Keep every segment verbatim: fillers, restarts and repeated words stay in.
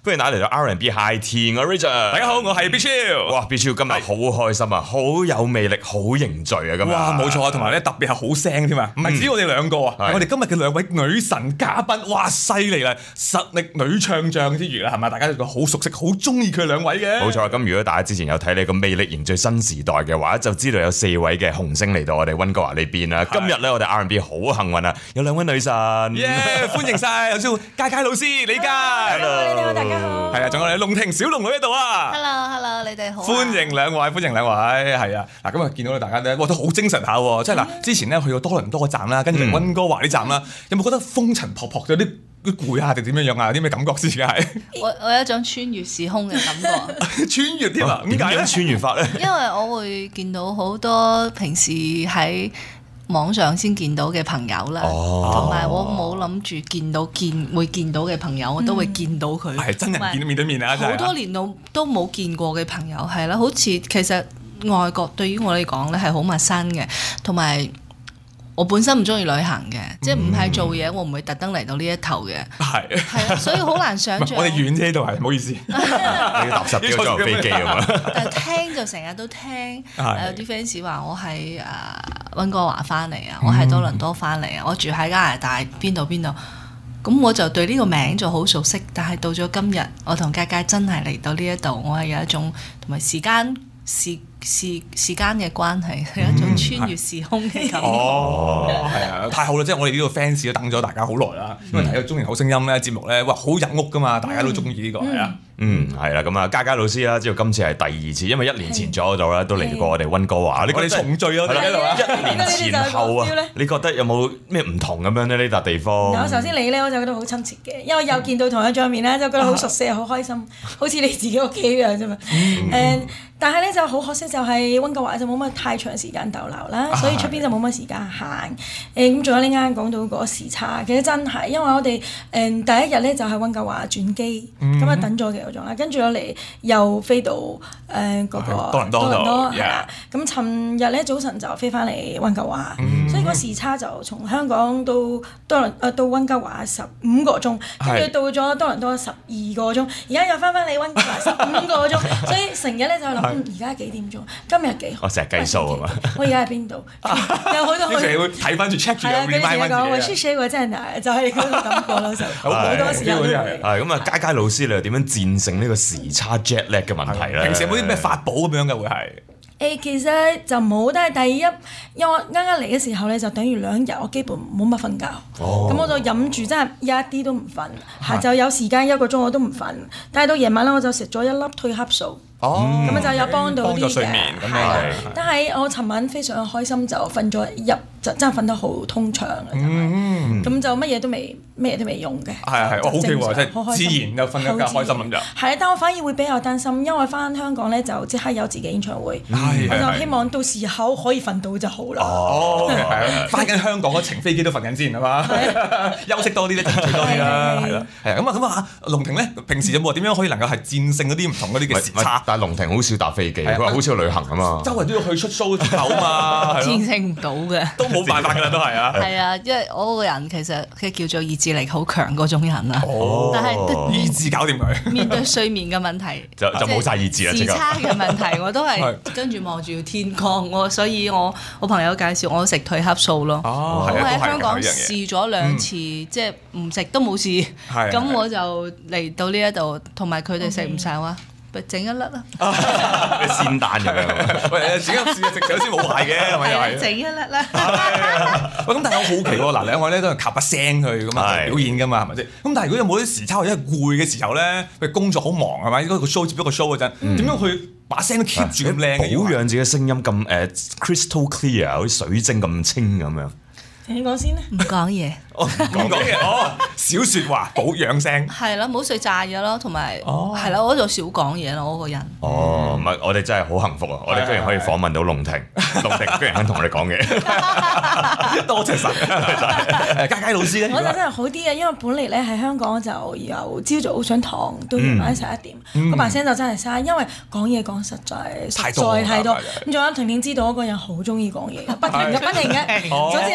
歡迎大家嚟到 R and B High Tea， 我係 Richard。 大家好，我係 B Chill。 哇 ，B Chill 今日好開心啊，好有魅力，好凝聚啊，今日。 哇，冇錯啊，同埋咧特別係好聲添啊，唔係只我哋兩個啊，係我哋今日嘅兩位女神嘉賓，哇，犀利啦，實力女唱將之餘啦，係咪？大家都好熟悉，好中意佢兩位嘅。 冇錯，咁如果大家之前有睇你個魅力凝聚新時代嘅話，就知道有四位嘅紅星嚟到我哋溫哥華呢邊啦。今日咧我哋 R and B 好幸運啊，有兩位女神。 耶，歡迎晒，有請佳佳老師李佳。 Hello，你好，大家好。 係啊，仲有我哋龍庭小龍女喺度啊。 Hello，Hello，你哋好。 歡迎兩位，歡迎兩位，係啊。嗱，今日見到大家咧，哇，都好精神下喎。即係嗱，之前咧去過多倫多站啦，跟住溫哥華呢站啦，有冇覺得風塵僕僕有啲啲攰啊，定點樣樣啊？有啲咩感覺先？而家係我我有一種穿越時空嘅感覺。 穿越添啊？ 點解穿越法咧？ 因為我會見到好多平時喺網上先見到嘅朋友啦，同埋、哦、我冇諗住見到見會見到嘅朋友，我都會見到佢。 係、嗯、真人見到面對面啊！ 好多年都都冇見過嘅朋友，係啦，好似其實外國對於我嚟講咧係好陌生嘅，同埋我本身唔中意旅行嘅，嗯、即係唔係做嘢，我唔會特登嚟到呢一頭嘅。係係啊，所以好難想像。 我哋遠啫，呢度係唔好意思。你要搭十幾個鐘頭飛機啊嘛！ 但係聽就成日都聽，有啲 fans 話我喺誒溫哥華翻嚟啊，我喺多倫多翻嚟啊，我住喺加拿大邊度邊度，咁我就對呢個名就好熟悉。但係到咗今日，我同佳佳真係嚟到呢一度，我係有一種同埋時間時時時間嘅關係，係一種穿越時空嘅感覺。 哦，係啊，太好啦！即係我哋呢個 fans 都等咗大家好耐啦，因為睇到《中年好聲音》咧節目咧，哇，好入屋噶嘛，大家都中意呢個係啊。 嗯，係啦，咁啊，佳佳老師啦，知道今次係第二次，因為一年前左右咧都嚟過我哋溫哥華， 我哋重聚咯，喺度啊！ 一年前後啊，你覺得有冇咩唔同咁樣咧？呢笪地方？ 我首先你咧，我就覺得好親切嘅，因為又見到同一張面咧，就覺得好熟悉又好開心，好似你自己屋企一樣啫嘛。誒，但係咧就好可惜，就係溫哥華就冇乜太長時間逗留啦，所以出邊就冇乜時間行。誒，咁仲有你啱啱講到嗰個時差，其實真係，因為我哋誒第一日咧就係溫哥華轉機，咁啊等咗嘅。跟住落嚟又飛到誒嗰個多倫多多倫多係啦，咁尋日咧早晨就飛翻嚟溫哥華，所以個時差就從香港到多倫誒到溫哥華十五個鐘，跟住到咗多倫多十二個鐘，而家又翻翻嚟溫哥華十五個鐘，所以成日咧就諗而家幾點鐘？今日幾號？ 我成日計數啊嘛！ 我而家喺邊度？有好多。 你成日會睇翻住 check 住 remind 翻自己。 我書寫過真係就係嗰個感覺咯，就好多時候都係。 係咁啊，佳佳老師你又點樣戰勝呢個時差 jet lag 嘅問題咧？ 平時有冇啲咩法寶咁樣嘅會係？ 誒其實就冇，但係第一，因為我啱啱嚟嘅時候咧，就等於兩日我基本冇乜瞓覺，咁、哦、我就飲住真係一啲都唔瞓，下晝有時間一個鐘我都唔瞓，但係到夜晚咧我就食咗一粒褪黑素。哦，咁啊就有幫到啲嘅，係。但係我尋晚非常開心，就瞓咗一就真係瞓得好通暢啊！就係，咁就乜嘢都未，乜嘢都未用嘅。係係，我 OK 喎，即係自然就瞓得更開心咁就。係啊，但我反而會比較擔心，因為翻香港咧就即刻有自己演唱會，我就希望到時候可以瞓到就好啦。 哦，係啊，翻緊香港嗰程飛機都瞓緊先係嘛？休息多啲咧，就最多啲啦，係啦，係啊，咁啊咁啊，龍庭咧平時有冇話點樣可以能夠係戰勝嗰啲唔同嗰啲嘅時差？ 但係龍庭好少搭飛機，佢話好少去旅行啊嘛， 周圍都要去出 show 走嘛， 戰勝唔到嘅， 都冇辦法㗎啦，都係啊。 係啊，因為我個人其實佢叫做意志力好強嗰種人啦，但係意志搞掂佢。 面對睡眠嘅問題， 就就冇晒意志啦。 時差嘅問題我都係跟住望住天光，我所以我我朋友介紹我食褪黑素咯。我喺香港試咗兩次，即係唔食都冇事，咁我就嚟到呢一度，同埋佢哋食唔晒話。整一粒啦， 仙丹咁樣。 喂，自己試下食咗先冇壞嘅，係咪又係？ 整一粒啦。 喂，咁但係我好奇喎，嗱兩位咧都係靠把聲去咁啊表演㗎嘛，係咪先？咁但係如果有冇啲時差或者係攰嘅時候咧，譬如工作好忙係咪？應該個 show 接咗個 show 嗰陣，點樣去把聲都 keep 住咁靚嘅？ 保養自己聲音咁誒 crystal clear，好似水晶咁清咁樣。 你講先啦， 唔講嘢。 唔講嘢哦，少説話，保養聲。 係啦，唔好睡炸嘢咯，同埋係啦，我就少講嘢咯，我個人。 哦，唔係，我哋真係好幸福啊！我哋居然可以訪問到龍庭，龍庭居然肯同我哋講嘢，多謝晒！誒，佳佳老師咧， 我就真係好啲嘅，因為本嚟咧喺香港就由朝早上堂到夜晚十一點，嗰把聲就真係嘥，因為講嘢講實在實在太多。咁仲有婷婷知道我個人好中意講嘢，不停嘅不停嘅，總之我係不停。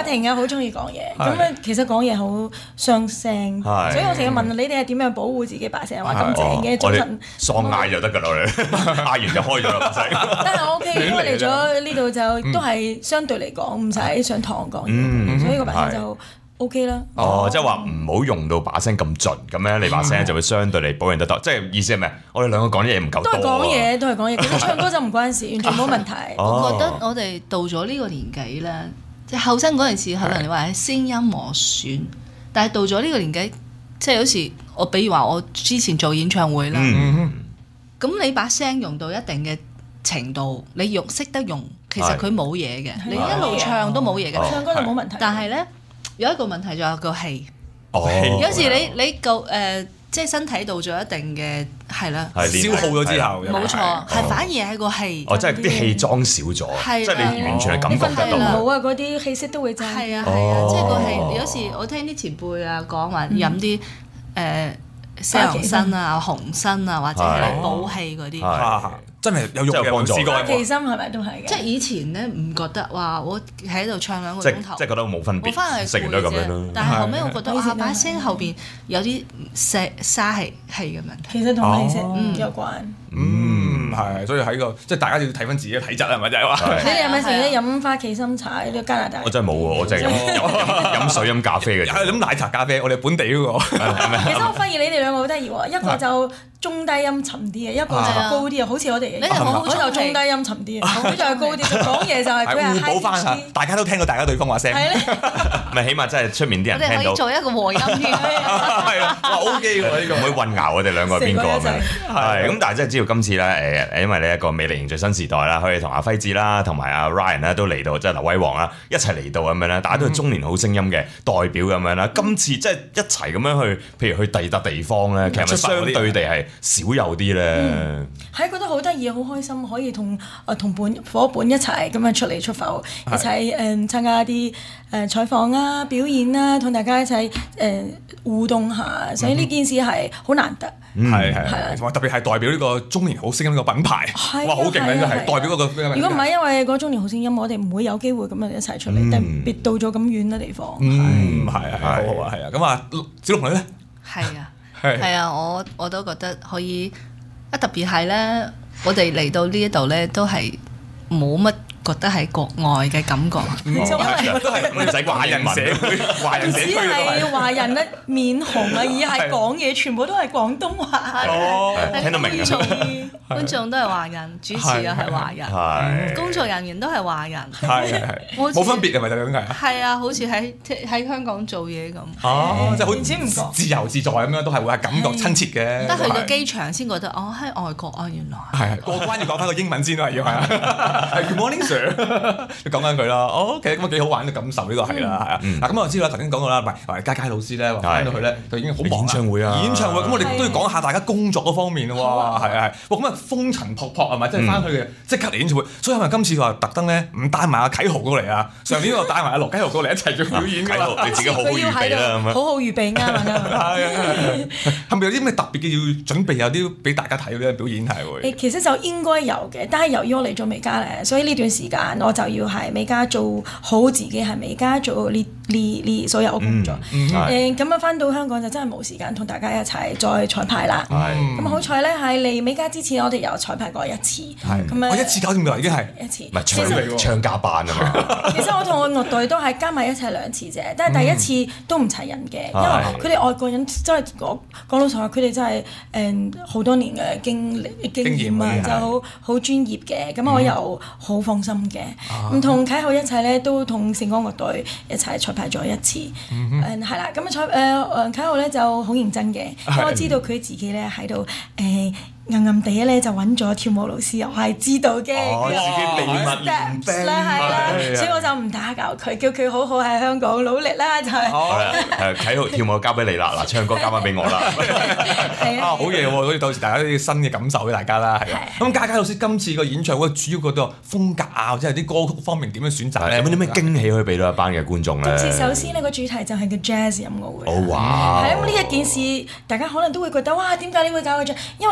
停嘅，好中意講嘢。咁咧其實講嘢好傷聲， 係所以我成日問你哋係點樣保護自己把聲，話咁正嘅早晨喪嗌就得㗎啦，我哋嗌完就開咗啦， 但係我 OK，因為嚟咗呢度就都係相對嚟講唔使上堂講嘢，所以個把聲就 OK 啦。 哦，即係話唔好用到把聲咁盡，咁樣你把聲就會相對嚟保養得多。即係意思係咩？我哋兩個講啲嘢唔夠多。 都係講嘢，都係講嘢。其實唱歌就唔關事，完全冇問題。 我覺得我哋到咗呢個年紀咧，即係後生嗰陣時，可能你話係聲音磨損，但係到咗呢個年紀，即係有時我比如話我之前做演唱會啦，咁你把聲用到一定嘅程度，你用識得用，其實佢冇嘢嘅，你一路唱都冇嘢嘅， 唱歌就冇問題。 但係咧有一個問題就係個氣， 哦， 有時你你個誒即係身體到咗一定嘅係啦， 消耗咗之後， 冇錯，係反而係個氣， 哦，即係啲氣裝少咗，即係你完全係感覺得到。 唔好啊，嗰啲氣息都會爭。 係啊係啊，即係個氣。有時我聽啲前輩啊講話飲啲誒西洋參啊、紅參啊，或者係補氣嗰啲。 真係有用嘅，我試過。 花旗參係咪都係嘅？ 即係以前咧唔覺得話我喺度唱兩個鐘頭， 即係覺得冇分別。 我翻嚟食完都係咁樣咯。 但係後尾我覺得啊，把聲後邊有啲沙沙氣氣嘅問題。 其實同氣息有關。 嗯，係，所以喺個即係大家要睇翻自己嘅體質係咪就係話？ 你哋係咪成日飲花旗參茶喺加拿大？ 我真係冇喎，我淨係飲飲水飲咖啡嘅。 係飲奶茶咖啡，我哋本地嗰個。 其實我發現你哋兩個好得意喎，一個就中低音沉啲嘅，一個就高啲啊，好似我哋。 你哋好好就中低音沉啲啊，佢就係高啲，講嘢就係佢係互補翻下，大家都聽到大家對方話聲。 係咧， 咪起碼真係出面啲人聽到。 我哋可以做一個和音添。 係啊，哇 OK 喎呢個。 唔可以混淆我哋兩個係邊個咁樣。係咁，但係真係知道今次咧誒，因為呢一個魅力凝聚新時代啦，可以同阿輝志啦，同埋阿 Ryan 咧都嚟到，即係劉偉煌啦，一齊嚟到咁樣咧，大家都係中年好聲音嘅代表咁樣啦。今次即係一齊咁樣去，譬如去第二笪地方咧，其實咪相對地係少有啲咧。 係覺得好得意，好開心，可以同誒同伴伙伴一齊咁樣出嚟出埠，一齊誒參加啲誒採訪啊、表演啊，同大家一齊誒互動下，所以呢件事係好難得。 係係，同埋特別係代表呢個中年好聲音呢個品牌，哇好勁啊！真係代表嗰個。 如果唔係因為嗰中年好聲音，我哋唔會有機會咁樣一齊出嚟，特別到咗咁遠嘅地方。 嗯，係係好好啊，係啊。咁啊，小龍女咧？ 係啊，係啊，我我都覺得可以。啊，特別係咧，我哋嚟到呢一度咧，都係冇乜覺得係國外嘅感覺， 因為都係唔使華人社會，華人社區只係華人咧面紅啊，而係講嘢全部都係廣東話。 哦，聽得明觀眾觀眾都係華人，主持又係華人，工作人員都係華人， 係係冇分別係咪就咁解？ 係啊，好似喺喺香港做嘢咁。 哦，即係好似自由自在咁樣，都係會係感覺親切嘅。 得去到機場先覺得，哦喺外國啊，原來係過關要講翻個英文先都係要係啊。Good morning sir，你講緊佢啦。哦 OK，咁啊幾好玩嘅感受呢個係啦，係啊。嗱咁我知啦，頭先講過啦，唔係佳佳老師咧，翻到去咧就已經好忙啦。演唱會啊，演唱會咁我哋都要講下大家工作嗰方面喎。係啊係，哇咁啊風塵僕僕係咪？即係翻去嘅即刻嚟演唱會，所以係咪今次話特登咧唔帶埋阿啟豪過嚟啊？上年我帶埋阿羅啟豪過嚟一齊做表演㗎嘛。 你自己好好預備啦咁樣。 好好預備啱啊！係啊係咪有啲咩特別嘅要準備？有啲俾大家睇嘅表演係會？ 誒其實就應該有嘅，但係由於我嚟咗美加咧，所以呢段時間我就要喺美加做好自己，喺美加做呢呢呢所有嘅工作。誒咁啊翻到香港就真係冇時間同大家一齊再彩排啦。咁好彩咧，喺嚟美加之前我哋有彩排過一次。咁我一次搞掂㗎啦，已經係一次。 唔係唱唱加班啊嘛。 其實我同我樂隊都係加埋一齊兩次啫，但係第一次都唔齊人嘅，因為佢哋外國人真係講講老實話，佢哋真係誒好多年嘅經歷經驗啊，就好好專業嘅。咁我又好放心嘅。咁同啟豪一齊咧，都同聖光樂隊一齊彩排咗一次。誒係啦，咁啊彩誒誒啟豪咧就好認真嘅，因為我知道佢自己咧喺度誒。暗暗地咧就揾咗跳舞老師，我係知道嘅。 哦，自己秘密練兵啦，係啦，所以我就唔打攪佢，叫佢好好喺香港努力啦，就係。 好啦，誒啟豪跳舞交俾你啦，嗱唱歌交翻俾我啦。 係啊， 好嘢喎！所以到時大家啲新嘅感受俾大家啦，係啊。咁佳佳老師今次個演唱會主要嗰個風格啊，或者係啲歌曲方面點樣選擇咧？ 有冇啲咩驚喜可以俾到一班嘅觀眾咧？ 今次首先呢個主題就係個 jazz 音樂會。 哦哇！ 係咁呢一件事，大家可能都會覺得哇，點解你會搞個 jazz？因為其實通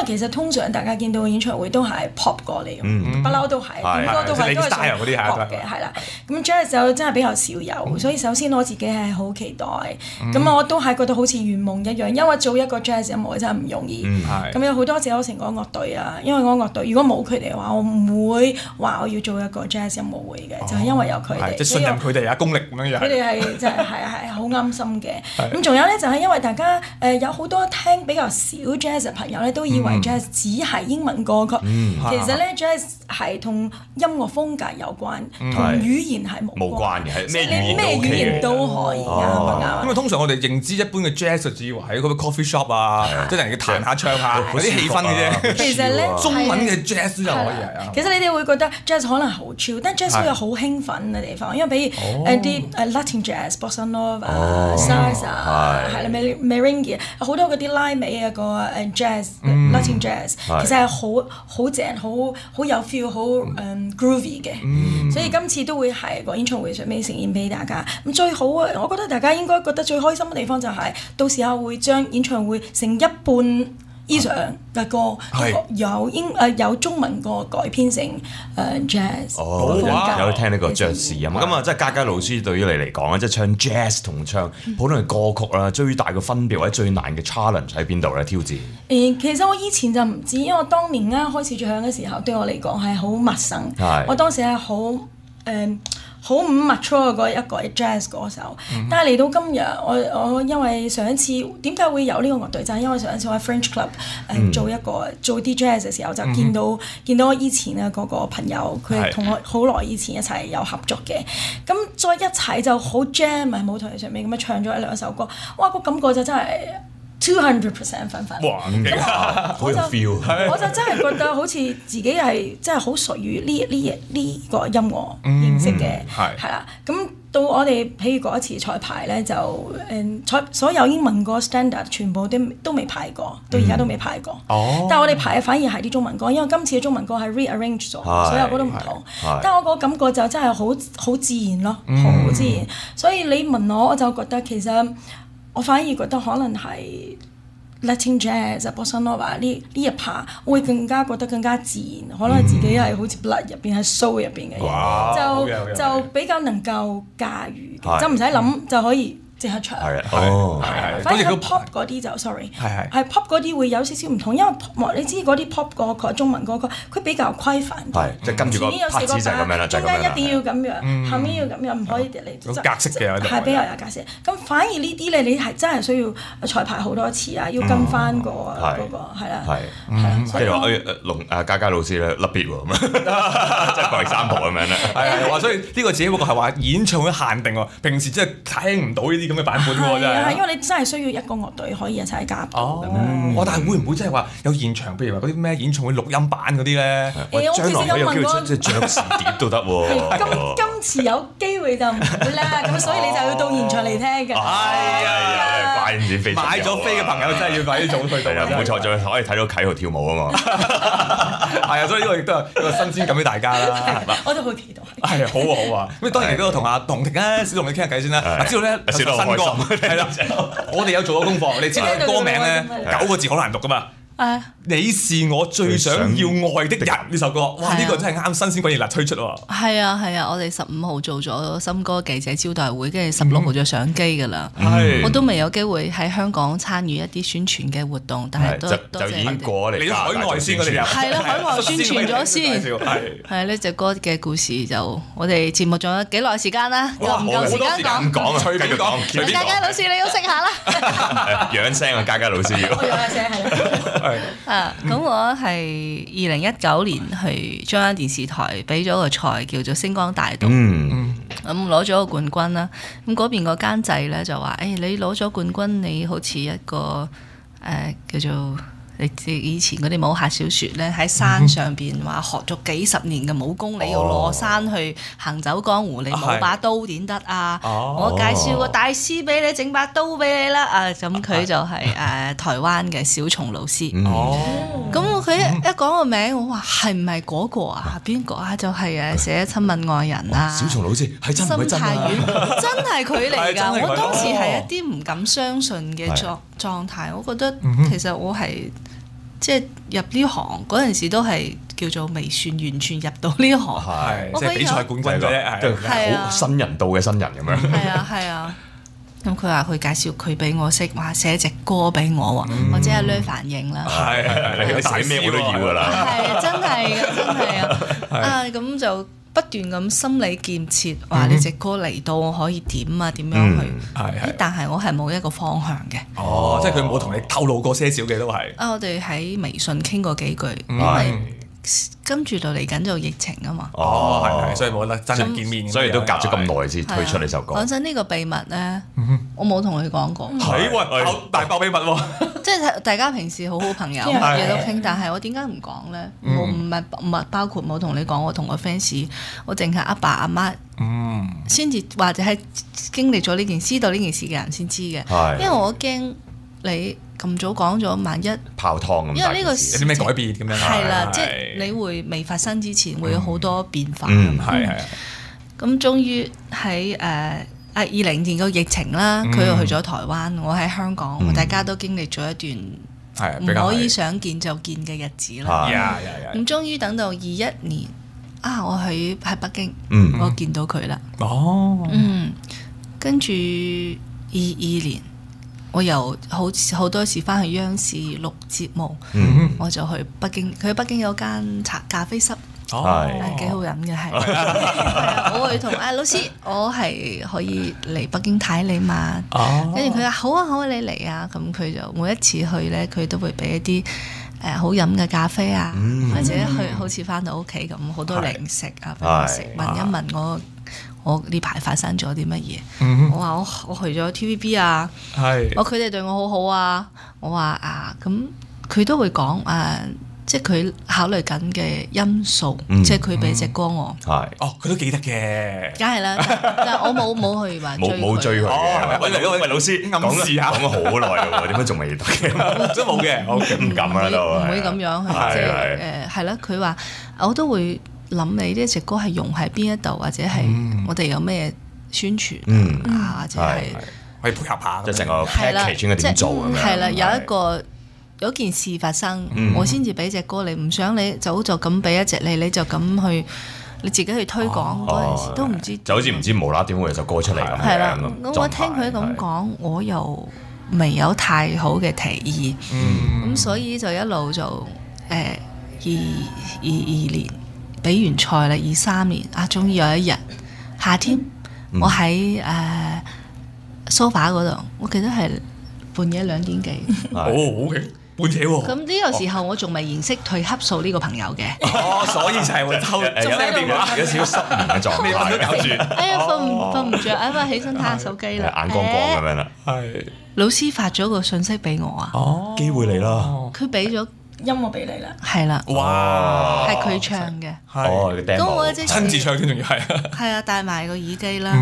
通常大家見到嘅演唱會都係 pop 過嚟，不嬲都係點歌都係都係屬於 pop 嘅，係啦。咁 jazz 就真係比較少有，所以首先我自己係好期待。咁我都係覺得好似圓夢一樣，因為做一個 jazz 音樂真係唔容易。咁有好多謝我成個樂隊啊，因為我樂隊如果冇佢哋嘅話，我唔會話我要做一個 jazz 音樂會嘅，就係因為有佢哋。 即係信任佢哋啊，功力咁樣樣。 佢哋係真係係係好啱心嘅。咁仲有咧，就係因為大家誒有好多聽比較少 jazz 嘅朋友咧，都以為 jazz 只係英文歌曲。其實咧 jazz 係同音樂風格有關，同語言係冇關嘅， 係咩咩語言都可以㗎。啱。 因為通常我哋認知一般嘅 jazz 就以為喺嗰個 coffee shop 啊，即係人哋彈下唱下嗰啲氣氛嘅啫。 其實咧， 中文嘅 jazz 就可以係。 其實你哋會覺得 jazz 可能好 chill，但 jazz 都有好興奮嘅地方，因為比如誒啲誒 Latin jazz、bossa nova、salsa 係啦 merengue 好多嗰啲拉美啊個誒 jazz、Latin jazz，其實係好好正、好好有 feel、好誒 groovy 嘅。所以今次都會係個演唱會上面呈現俾大家。咁最好啊，我覺得大家應該覺得最開心嘅地方就係到時候會將演唱會成一半以上嘅歌有英誒有中文歌改編成誒 jazz。 哦，有聽呢個爵士音樂。咁啊，即係嘉嘉老師對於你嚟講咧，即係唱 jazz 同唱普通嘅歌曲啦，最大嘅分別或者最難嘅 challenge 喺邊度咧？挑戰？誒， 其實我以前就唔知，因為我當年啱開始唱嘅時候，對我嚟講係好陌生。我當時係好誒。好唔 mature 嗰一個 jazz 歌手，嗯、但係嚟到今日，我我因為上一次點解會有呢個樂隊，就係、是、因為上一次我喺 French Club 誒、呃嗯、做一個做啲 jazz 嘅時候，就見到、嗯、見到我以前嘅嗰個朋友，佢係同我好耐以前一齊有合作嘅，咁再一齊就好 jam 喺舞台上面咁樣唱咗一兩首歌，哇！個感覺就真係〜two hundred percent 分分， 哇！咁勁啊，好有 feel。 我就真係覺得好似自己係真係好屬於呢呢呢個音樂認識嘅，係啦。咁到我哋譬如嗰一次彩排咧，就誒彩所有英文歌 standard 全部都都未排過，到而家都未排過。哦。但係我哋排嘅反而係啲中文歌，因為今次嘅中文歌係 rearrange 咗，所有歌都唔同。但係我個感覺就真係好好自然咯，好自然。所以你問我，我就覺得其實。我反而覺得可能係 Latin jazz、bossa nova 呢呢一 part 會更加覺得更加自然，可能自己係好似 blood 入邊係 soul 入邊嘅嘢，就就比較能夠駕馭嘅，就唔使諗就可以即刻唱。係哦， 係。反而 pop 嗰啲就 sorry，係係 pop 嗰啲會有少少唔同，因為你知嗰啲 pop 歌曲中文歌曲佢比較規範， 係即係跟住個拍子就係咁樣啦，就係咁樣啦。中間一定要咁樣，後面要咁樣，唔可以嚟。 有格式嘅， 係比較有格式。咁反而呢啲咧，你係真係需要彩排好多次啊，要跟翻個嗰個係啦，係係。 譬如話誒龍啊嘉嘉老師咧，甩 beat 喎咁樣，即係過嚟三步咁樣咧。 係話，所以呢個只不過係話演唱會限定喎，平時真係聽唔到呢啲咁嘅版本喎，真係。 係因為你真係需要一個樂隊可以一齊夾哦，哦，但係會唔會真係話有現場，譬如話嗰啲咩演唱會錄音版嗰啲咧？ 誒，我其實有問過， 即係爵士碟都得喎。 今今次有機會就唔會啦，咁所以你就要到現場嚟聽嘅。 係啊，怪唔之飛。 買咗飛嘅朋友真係要快啲早去到。 冇錯，仲可以睇到啟豪跳舞啊嘛。 係啊，所以呢個亦都係一個新鮮感俾大家啦。 我都好期待。 係啊，好啊，好啊。咁當然亦都同阿同庭啊、小同你傾下偈先啦。知道咧，新歌係啦。我哋有做過功課，你知道歌名咧九個字好難讀噶嘛？誒，你是我最想要愛的人呢首歌，哇！呢個真係啱新鮮滾熱辣推出喎。 係啊係啊，我哋十五號做咗新歌記者招待會，跟住十六號就上機㗎啦。我都未有機會喺香港參與一啲宣傳嘅活動，但係都多謝佢哋。 你海外先嗰啲係啦，海外宣傳咗先。係係呢隻歌嘅故事就我哋節目仲有幾耐時間啦？又唔夠時間講。 講啊，繼續講。 嘉嘉老師你休息下啦。 養聲啊，嘉嘉老師要。 我養聲係啦。 啊，咁我係二零一九年去中央電視台俾咗個賽叫做星光大道，咁攞咗個冠軍啦。咁嗰邊個監製咧就話：誒、哎，你攞咗冠軍，你好似一個誒、呃、叫做。你知以前嗰啲武俠小説咧，喺山上邊話學咗幾十年嘅武功，你要落山去行走江湖，你冇把刀點得啊？我介紹個大師俾你，整把刀俾你啦！啊，咁佢就係誒台灣嘅小松老師。咁佢一講個名，我話係唔係嗰個啊？邊個啊？就係誒寫親吻愛人啊！ 小松老師係真唔係真啊？ 真係佢嚟㗎！我當時係一啲唔敢相信嘅狀狀態，我覺得其實我係。 即係入呢行嗰陣時都係叫做未算完全入到呢行， 係即係比賽冠軍啫， 係好新人到嘅新人咁樣。 係啊係啊，咁佢話佢介紹佢俾我識，話寫隻歌俾我喎，或者阿女反應啦。 係係係， 你寫咩我都要㗎啦。 係真係嘅，真係啊！啊咁就。不斷咁心理建設，話你隻歌嚟到我可以點啊點樣去， 係但係我係冇一個方向嘅。 哦，即係佢冇同你透露過些少嘅都係。 啊，我哋喺微信傾過幾句，因為跟住就嚟緊就疫情啊嘛。 哦，係係，所以冇得真係見面， 所以都隔咗咁耐先推出呢首歌。 講真，呢個秘密咧，我冇同佢講過。 係喂，大爆秘密喎！ 即係大家平時好好朋友，嘢都傾，但係我點解唔講咧？我唔係唔係包括冇同你講，我同個 fans，我淨係阿爸阿媽，先至或者係經歷咗呢件知道呢件事嘅人先知嘅。因為我驚你咁早講咗，萬一泡湯咁， 因為呢個有啲咩改變咁樣？ 係啦，即係你會未發生之前會有好多變化。 嗯，係係。 咁終於喺誒啊二零年個疫情啦，佢又去咗台灣，我喺香港，大家都經歷咗一段唔可以想見就見嘅日子啦。咁終於等到二一年啊，我去喺北京，我見到佢啦。 哦， 嗯，跟住二二年。我又好好多時翻去央視錄節目，嗯、我就去北京。佢喺北京有間茶咖啡室，係幾、哦、好飲嘅係。我會同阿老師，我係可以嚟北京睇你嘛？跟住佢話好啊好啊，你嚟啊！咁佢就每一次去咧，佢都會俾一啲誒、呃、好飲嘅咖啡啊，嗯、或者去好似翻到屋企咁好多零食啊俾我食，問一問我。我呢排發生咗啲乜嘢？嗯、我話我我去咗 T V B 啊，是我佢哋對我好好啊。我話啊，咁佢都會講啊，即係佢考慮緊嘅因素，嗯、即係佢俾隻歌我。係、嗯、 哦，佢都記得嘅， 梗係啦。但係我冇冇去話冇冇追佢嘅。喂喂喂，老師暗示下， 講咗好耐咯喎，點解仲未得嘅？ 都冇嘅，我唔敢啦都。 唔會咁樣去，即係誒係啦。佢話我都會。諗你呢隻歌係用喺邊一度，或者係我哋有咩宣傳啊，或者係可以配合下， 即係成個 package 應該點做咁樣。 係啦，有一個有件事發生，我先至俾隻歌你，唔想你就就咁俾一隻你，你就咁去你自己去推廣嗰陣時都唔知， 就好似唔知無啦啦點會有首歌出嚟咁樣。 係啦，咁我聽佢咁講，我又未有太好嘅提議，咁所以就一路就誒二二二年。比完賽啦，二三年啊，終於有一日夏天，嗯、我喺誒 sofa 嗰度，我記得係半夜兩點幾。 哦，OK，半夜喎。 咁呢個時候我仲未認識褪黑素呢個朋友嘅。 哦，所以就係會偷仲喺電話， 有少少失眠嘅狀態， 瞓都搞住。 哎呀，瞓唔瞓唔著，哎呀，起身睇下手機啦， 眼光光咁樣啦。 係。 老師發咗個信息俾我啊。 哦，機會嚟啦。 佢俾咗。 音樂俾你啦， 係啦， 哇， 係佢唱嘅， 哦， 咁我即係親自唱添，仲要係， 係啊，戴埋個耳機啦，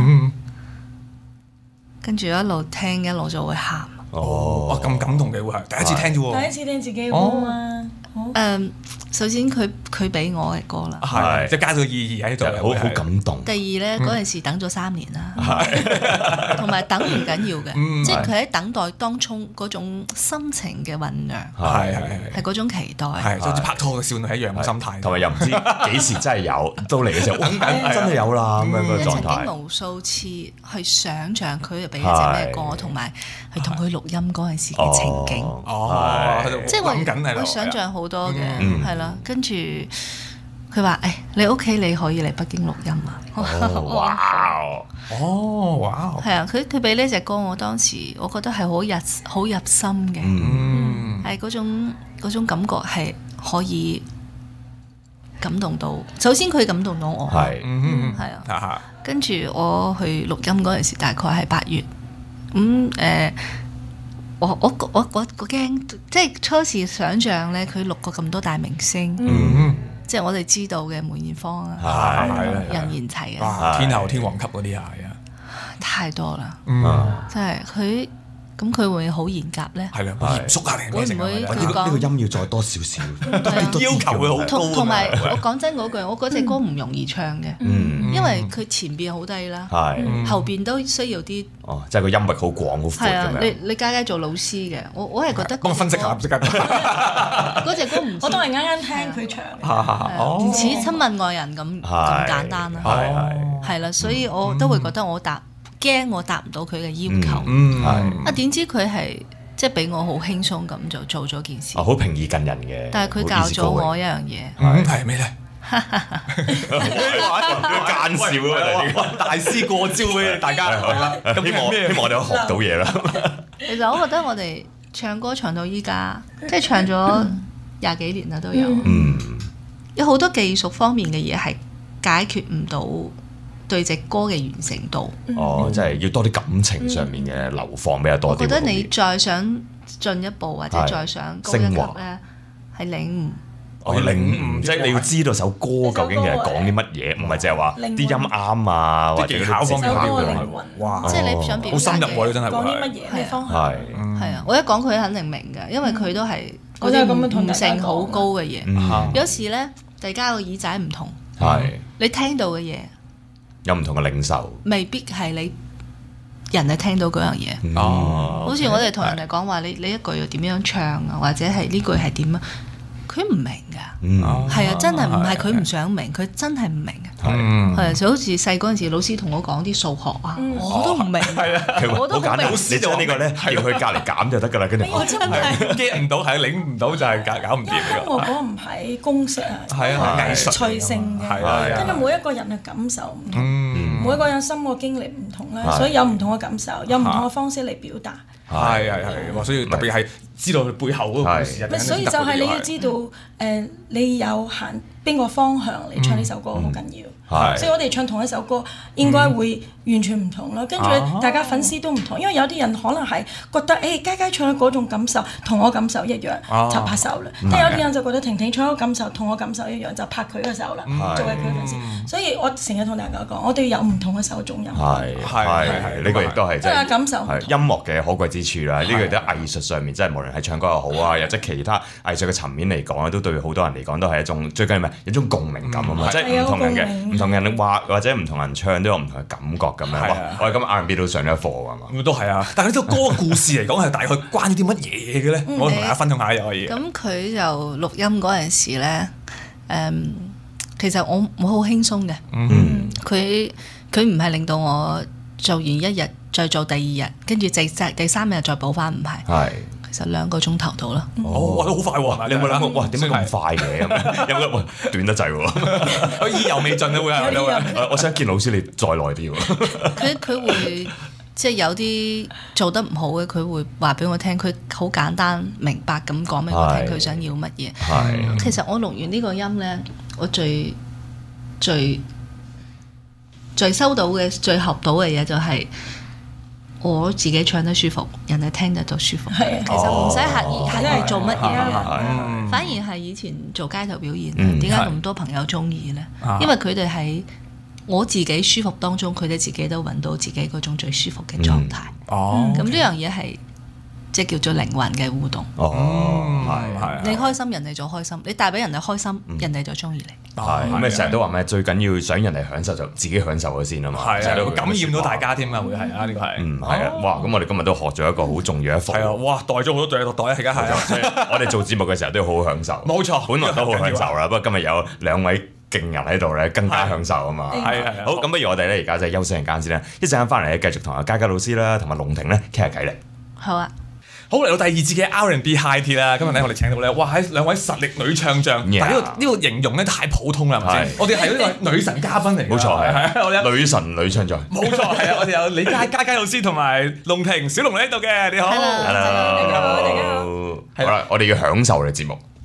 跟住一路聽一路就會喊， 哦，哇，咁感動嘅會係第一次聽啫喎， 第一次聽自己歌嘛， 誒，首先佢佢俾我嘅歌啦， 係，即係加咗個意義喺度， 好好感動。 第二咧，嗰陣時等咗三年啦，同埋等唔緊要嘅，即係佢喺等待當中嗰種心情嘅醖釀， 係係係嗰種期待， 係好似拍拖嘅少女一樣嘅心態， 同埋又唔知幾時真係有，到嚟嘅時候等緊真係有啦咁樣個狀態。 曾經無數次去想像佢俾一隻咩歌，同埋去同佢錄音嗰陣時嘅情景， 哦， 即係我我想像好多嘅。係啦，跟住佢話：誒，你屋企你可以嚟北京錄音啊！ 哇！ 哦，哇！ 係啊，佢佢俾呢隻歌，我當時我覺得係好入好入心嘅，係嗰種嗰種感覺係可以感動到。首先佢感動到我， 係， 係啊。跟住我去錄音嗰陣時，大概係八月，咁誒。我我我我我驚，即係初時想像咧，佢錄過咁多大明星，嗯、即係我哋知道嘅梅艷芳啊，任賢齊啊， 天后天王級嗰啲係啊， 太多啦， 嗯、 真係佢咁佢會唔會好嚴格咧？ 係啦，嚴肅啊定會唔會呢個呢個音要再多少少， 要求會好高。 同同埋我講真嗰句，我嗰隻歌唔容易唱嘅， 嗯， 因為佢前邊好低啦， 係後邊都需要啲。 哦，即係個音域好廣好闊係啊， 咁樣。 你你家家做老師嘅，我我係覺得幫我分析下，即刻。 嗰隻歌唔似， 我都係啱啱聽佢唱， 唔似親吻愛人咁咁簡單啦。 係係係啦，所以我都會覺得我答驚我答唔到佢嘅要求。 嗯， 係啊，點知佢係即係俾我好輕鬆咁就做咗件事。 啊，好平易近人嘅。 但係佢教咗我一樣嘢， 嗯係咩咧？ 奸笑啊！ 大師過招俾大家，係啦。咁希望希望我哋可以學到嘢啦。 其實我覺得我哋唱歌唱到依家，即係唱咗廿幾年啦都有。 嗯， 有好多技術方面嘅嘢係解決唔到對隻歌嘅完成度。 哦，即係要多啲感情上面嘅流放比較多啲。 我覺得你再想進一步或者再想高一級咧，係領悟。 哦，領悟，即係你要知道首歌究竟其實講啲乜嘢，唔係淨係話啲音啱啊，或者技巧方面首歌嘅嘅靈魂， 哇！ 即係你想表好深入達喎，真係講啲乜嘢咩方向？ 係係啊，我一講佢肯定明嘅，因為佢都係嗰我就係咁樣啲悟同大家性好高嘅嘢。 嗯有時咧，大家個耳仔唔同， 係你聽到嘅嘢有唔同嘅領受。 未必係你人係聽到嗰樣嘢。 哦， 好似我哋同人哋講話，你你一句要點樣唱啊，或者係呢句係點啊，佢唔明㗎。 嗯， 係啊，真係唔係佢唔想明，佢真係唔明嘅。 嗯， 係啊，就好似細嗰陣時，老師同我講啲數學啊，我都唔明。係啊，我好都好明。 簡單，你將呢個咧叫佢隔離減就得㗎啦，跟住我真係 get 唔到係領唔到就係搞搞唔掂因為音樂嗰唔係公式啊， 係啊，藝術隨性嘅， 係啊因為每一個人嘅感受唔同， 嗯， 每一個人生活經歷唔同咧， 係所以有唔同嘅感受，有唔同嘅方式嚟表達。 係係係，所以特別係知道佢背後嗰個故事啊。 咪所以就係你要知道，誒，你有行邊個方向嚟唱呢首歌好緊要。 係所以我哋唱同一首歌應該會完全唔同咯。跟住大家粉絲都唔同，因為有啲人可能係覺得誒佳佳唱嘅嗰種感受同我感受一樣，就拍手啦。但有啲人就覺得婷婷唱嘅感受同我感受一樣，就拍佢嘅手啦，作為佢嘅粉絲。所以我成日同大家講，我哋有唔同嘅手種音。 係係係，呢個亦都係即係感受係音樂嘅可貴之處啦。呢個都藝術上面，即係無論係唱歌又好啊，或者其他藝術嘅層面嚟講咧，都對好多人嚟講都係一種最緊要咩？一種共鳴感啊嘛，即係唔同人嘅唔同人畫或者唔同人唱都有唔同嘅感覺咁樣。哇！我哋今日 R and B 都上咗一課㗎嘛。 咁都係啊，但係呢首歌嘅故事嚟講係大概關於啲乜嘢嘅咧？我同大家分享下又可以。 咁佢就錄音嗰陣時咧，誒，其實我我好輕鬆嘅。 嗯， 佢佢唔係令到我做完一日再做第二日，跟住第第三日再補翻，唔係。 係。 其實兩個鐘頭到啦。 哦，哇，都好快喎！ 你有冇諗過？哇，點解咁快嘅？有冇諗短得滯喎？ 佢意猶未盡啊，會係。 我想見老師你再耐啲喎。 佢佢會即係有啲做得唔好嘅，佢會話俾我聽。佢好簡單明白咁講俾我聽，佢想要乜嘢。 係。 其實我錄完呢個音咧，我最最最收到嘅、最合到嘅嘢就係我自己唱得舒服，人哋聽得到舒服。 係啊， 其實唔使刻意刻意做乜嘢， 係反而係以前做街頭表演， 嗯點解咁多朋友中意咧？因為佢哋喺我自己舒服當中，佢哋自己都揾到自己嗰種最舒服嘅狀態。 哦， 咁呢樣嘢係即係叫做靈魂嘅互動。 哦，係係。 你開心，人哋就開心；你帶俾人哋開心，人哋就中意你。 係咁，你成日都話咩？最緊要想人哋享受就自己享受咗先啊嘛。 係啊，感染到大家添啊，會係啊，呢個係。 嗯，係啊。哇！咁我哋今日都學咗一個好重要一課。 係啊，哇！袋咗好多袋落袋啊，而家係。 我哋做節目嘅時候都要好好享受。 冇錯， 本來都好享受啦，不過今日有兩位勁人喺度咧，更加享受啊嘛。 係係。 好，咁不如我哋咧而家就休息陣間先啦，一陣間翻嚟咧繼續同阿嘉嘉老師啦，同埋龍婷咧傾下偈嚟。 好啊。 好，嚟到第二節嘅 R and B High Tea 啦，今日咧我哋請到咧，哇喺兩位實力女唱將， Yeah. 但係呢個呢個形容咧太普通啦，係咪先？我哋係呢個女神嘉賓嚟， 冇錯係， 係我哋有女神女唱將， 冇錯係啊，我哋有李佳嘉嘉老師同埋龍婷小龍喺度嘅，你好 Hello， Hello， 大家好，大家好。 好啦，我哋要享受我哋節目。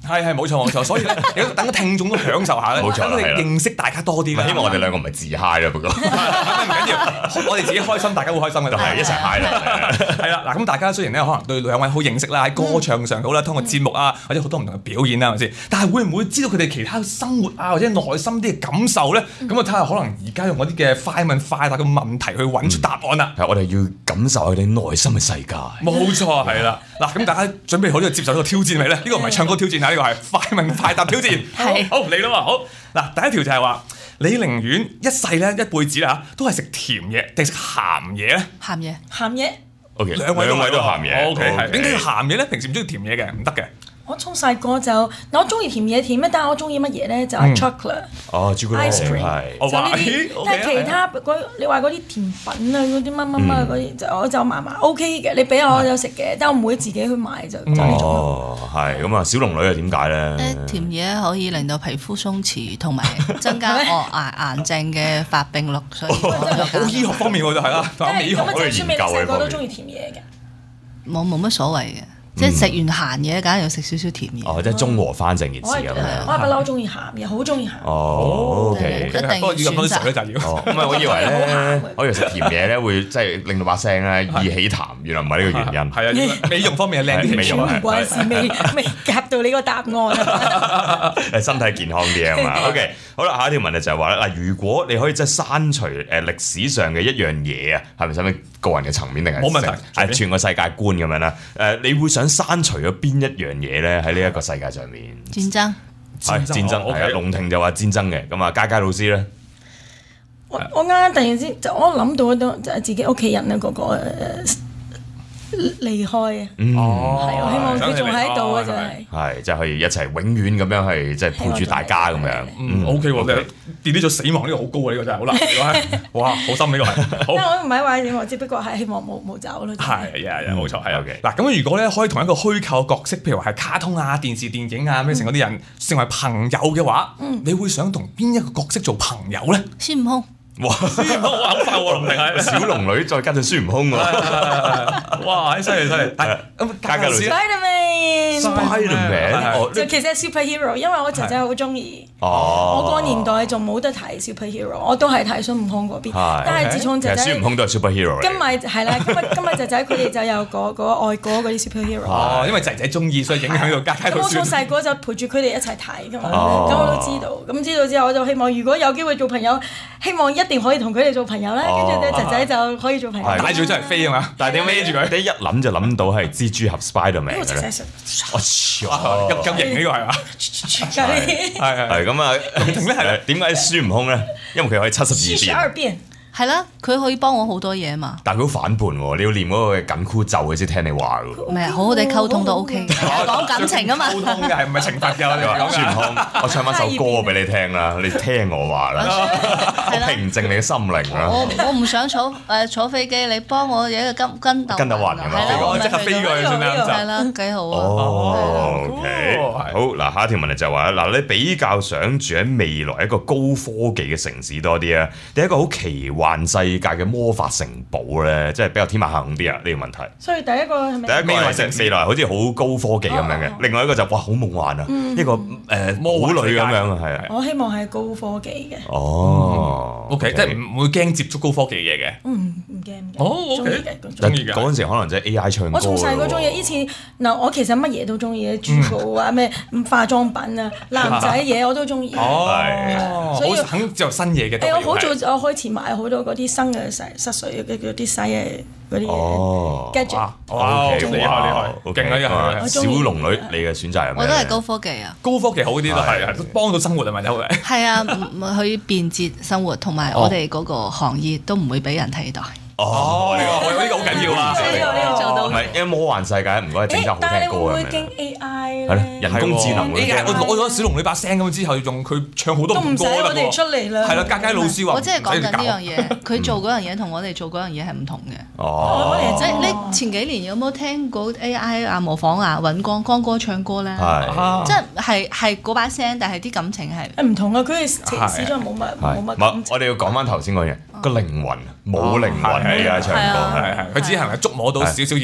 係係冇錯冇錯，所以咧，等個聽眾都享受下咧， 冇錯等佢哋認識大家多啲啦。 希望我哋兩個唔係自嗨啦，不過唔緊要，我哋自己開心，大家會開心嘅， 就係一齊嗨啦。 係啦，嗱咁大家雖然咧可能對兩位好認識啦，喺歌唱上好啦，通過節目啊，或者好多唔同嘅表演啦，係咪先？但係會唔會知道佢哋其他生活啊，或者內心啲嘅感受咧？咁啊睇下可能而家用嗰啲嘅快問快答嘅問題去揾出答案啦。 係我哋要感受佢哋內心嘅世界。 冇錯，係啦。嗱咁大家準備好呢個接受呢個挑戰未咧？呢個唔係唱歌挑戰啊，呢個係快問快答挑戰。 係好嚟啦喎，好嗱，第一條就係話你寧願一世咧一輩子啦嚇，都係食甜嘢定食鹹嘢咧？ 鹹嘢， 鹹嘢。 O K， 兩位都都鹹嘢。 O K，係點解要鹹嘢咧？平時唔中意甜嘢嘅，唔得嘅。 我從細個就嗱，我中意甜嘢甜咩？但係我中意乜嘢咧？就係 chocolate。 哦，朱古力 ice cream 係。 哦就呢啲咦， 但係其他嗰你話嗰啲甜品啊，嗰啲乜乜乜嗰啲，就我就麻麻 OK 嘅。你俾我有食嘅，但我唔會自己去買就就呢種。 哦，係咁啊，小龍女係點解咧？ 誒甜嘢可以令到皮膚鬆弛，同埋增加我癌癌症嘅發病率，所以好醫學方面喎就係啦，同埋美學咁啊， 可以就算未研究呢方面細個都中意甜嘢嘅。 冇冇乜所謂嘅。即係食完鹹嘢，梗係要食少少甜嘢。 哦，即係中和翻整件事我係咁樣。 我係不嬲中意鹹嘅，好中意鹹。 哦，OK。 一定要不過要咁多水咧就要。 哦，唔係我以為咧，我以為食甜嘢咧會即係令到把聲咧易起痰，原來唔係呢個原因。 係啊，美容方面係靚啲， 美容係唔關事，未未夾到你個答案。 誒身體健康啲啊嘛。OK，好啦，下一條問題就係話咧嗱，如果你可以即係刪除誒歷史上嘅一樣嘢啊，係咪使唔使個人嘅層面定係冇問題係全個世界觀咁樣啦？誒，你會想刪除咗邊一樣嘢咧？喺呢一個世界上面， 戰爭係戰爭係啊，龍庭就話戰爭嘅，咁啊，佳佳老師咧， 我我啱啱突然之就我諗到都就係自己屋企人咧嗰個誒離開啊， 哦， 係我希望佢仲喺度啊，就係係即係可以一齊永遠咁樣係即係陪住大家咁樣。 嗯，O K 喎，你跌咗死亡呢個好高啊，呢個真係好難，哇，好深呢個係。好， 但我唔係話死亡，只不過係希望冇冇走咯。 係啊，冇錯，係 OK。 嗱，咁如果咧可以同一個虛構角色，譬如話係卡通啊、電視、電影啊咩成嗰啲人成為朋友嘅話，你會想同邊一個角色做朋友咧？ 孫悟空。 哇！ 好快喎，龍庭係小龍女再加上孫悟空喎， 哇！犀利犀利，咁佳佳老師 Spiderman。 Spiderman 哦就其實係 superhero，因為我姐姐好中意。 哦， 我個年代仲冇得睇 superhero，我都係睇孫悟空嗰邊。但係自從姐姐其實孫悟空都係 superhero 嚟。 今日係啦，今日今日仔仔佢哋就有嗰嗰外國嗰啲 superhero。 哦，因為仔仔中意，所以影響到佳佳咁我老師。 從細個就陪住佢哋一齊睇㗎嘛，咁我都知道。咁知道之後，我就希望如果有機會做朋友，希望一定可以同佢哋做朋友啦。跟住咧仔仔就可以做朋友。 帶住佢出嚟飛啊嘛！ 但係點孭住佢？你一諗就諗到係蜘蛛俠 Spiderman 嘅咧。我哇，咁咁型呢個係嘛？係係係咁啊！ 龍庭咧係點解孫悟空咧？因為佢可以七十七十二變。 二變。 係啦，佢可以幫我好多嘢嘛。 但係佢好反叛喎，你要練嗰個緊箍咒佢先聽你話嘅喎。 唔係好好地溝通都 OK 嘅，講感情啊嘛。 溝通嘅係唔係懲罰嘅？我哋你話講孫悟空，我唱翻首歌俾你聽啦，你聽我話啦，我平靜你嘅心靈啦。 我我唔想坐誒坐飛機，你幫我有一個跟跟鬥跟鬥雲咁樣飛過去即刻飛過去先啦係啦，幾好啊。 哦，OK，好嗱，下一條問題就話嗱，你比較想住喺未來一個高科技嘅城市多啲啊，定一個好奇幻世界嘅魔法城堡咧，即係比較天馬行空啲啊？呢個問題。 所以第一個係咪？ 第一個係即係未來好似好高科技咁樣嘅，另外一個就哇好夢幻啊，一個誒魔女咁樣啊，係啊。 我希望係高科技嘅。 哦 ，OK，即係唔會驚接觸高科技嘅嘢嘅。 嗯，唔驚嘅。 哦中意 ，OK， 嘅， 但中意嘅。 嗰陣時可能即係 A I 唱歌。 我從細個中意，以前嗱我其實乜嘢都中意嘅，珠寶啊咩化妝品啊，男仔嘢我都中意。 哦， 所以好肯接受新嘢嘅。 誒，我好早我開始買好多嗰啲新嘅洗濕水嘅嗰啲洗嘅嗰啲嘢，gadget。 哇，厲害厲害，勁啊！呢個小龍女，你嘅選擇係咩？ 我都係高科技啊。 高科技好啲都係係，都幫到生活係咪？有嘅。 係啊，可以便捷生活，同埋我哋嗰個行業都唔會俾人替代。 哦，呢個呢個好緊要啊！ 呢個呢個做到唔係，因為魔幻世界唔該係整得好但係你聽歌咁樣。 會唔會經 A I 係咯， 咧？ 人工智能會 A I 我攞咗小龍女把聲咁之後，用佢唱好多都唔使歌我哋出嚟啦。 係啦，佳佳老師話， 我即係講緊呢樣嘢，佢做嗰樣嘢同我哋做嗰樣嘢係唔同嘅。 哦， 即係你前幾年有冇聽過 A I 啊模仿啊尹光光哥唱歌咧？ 係即係係係嗰把聲，但係啲感情係誒唔同啊！佢哋始終冇乜冇乜唔係感情。 我哋要講翻頭先嗰樣個靈魂，冇靈魂嘅而家唱歌。 係係，佢只係咪觸摸到少少嘢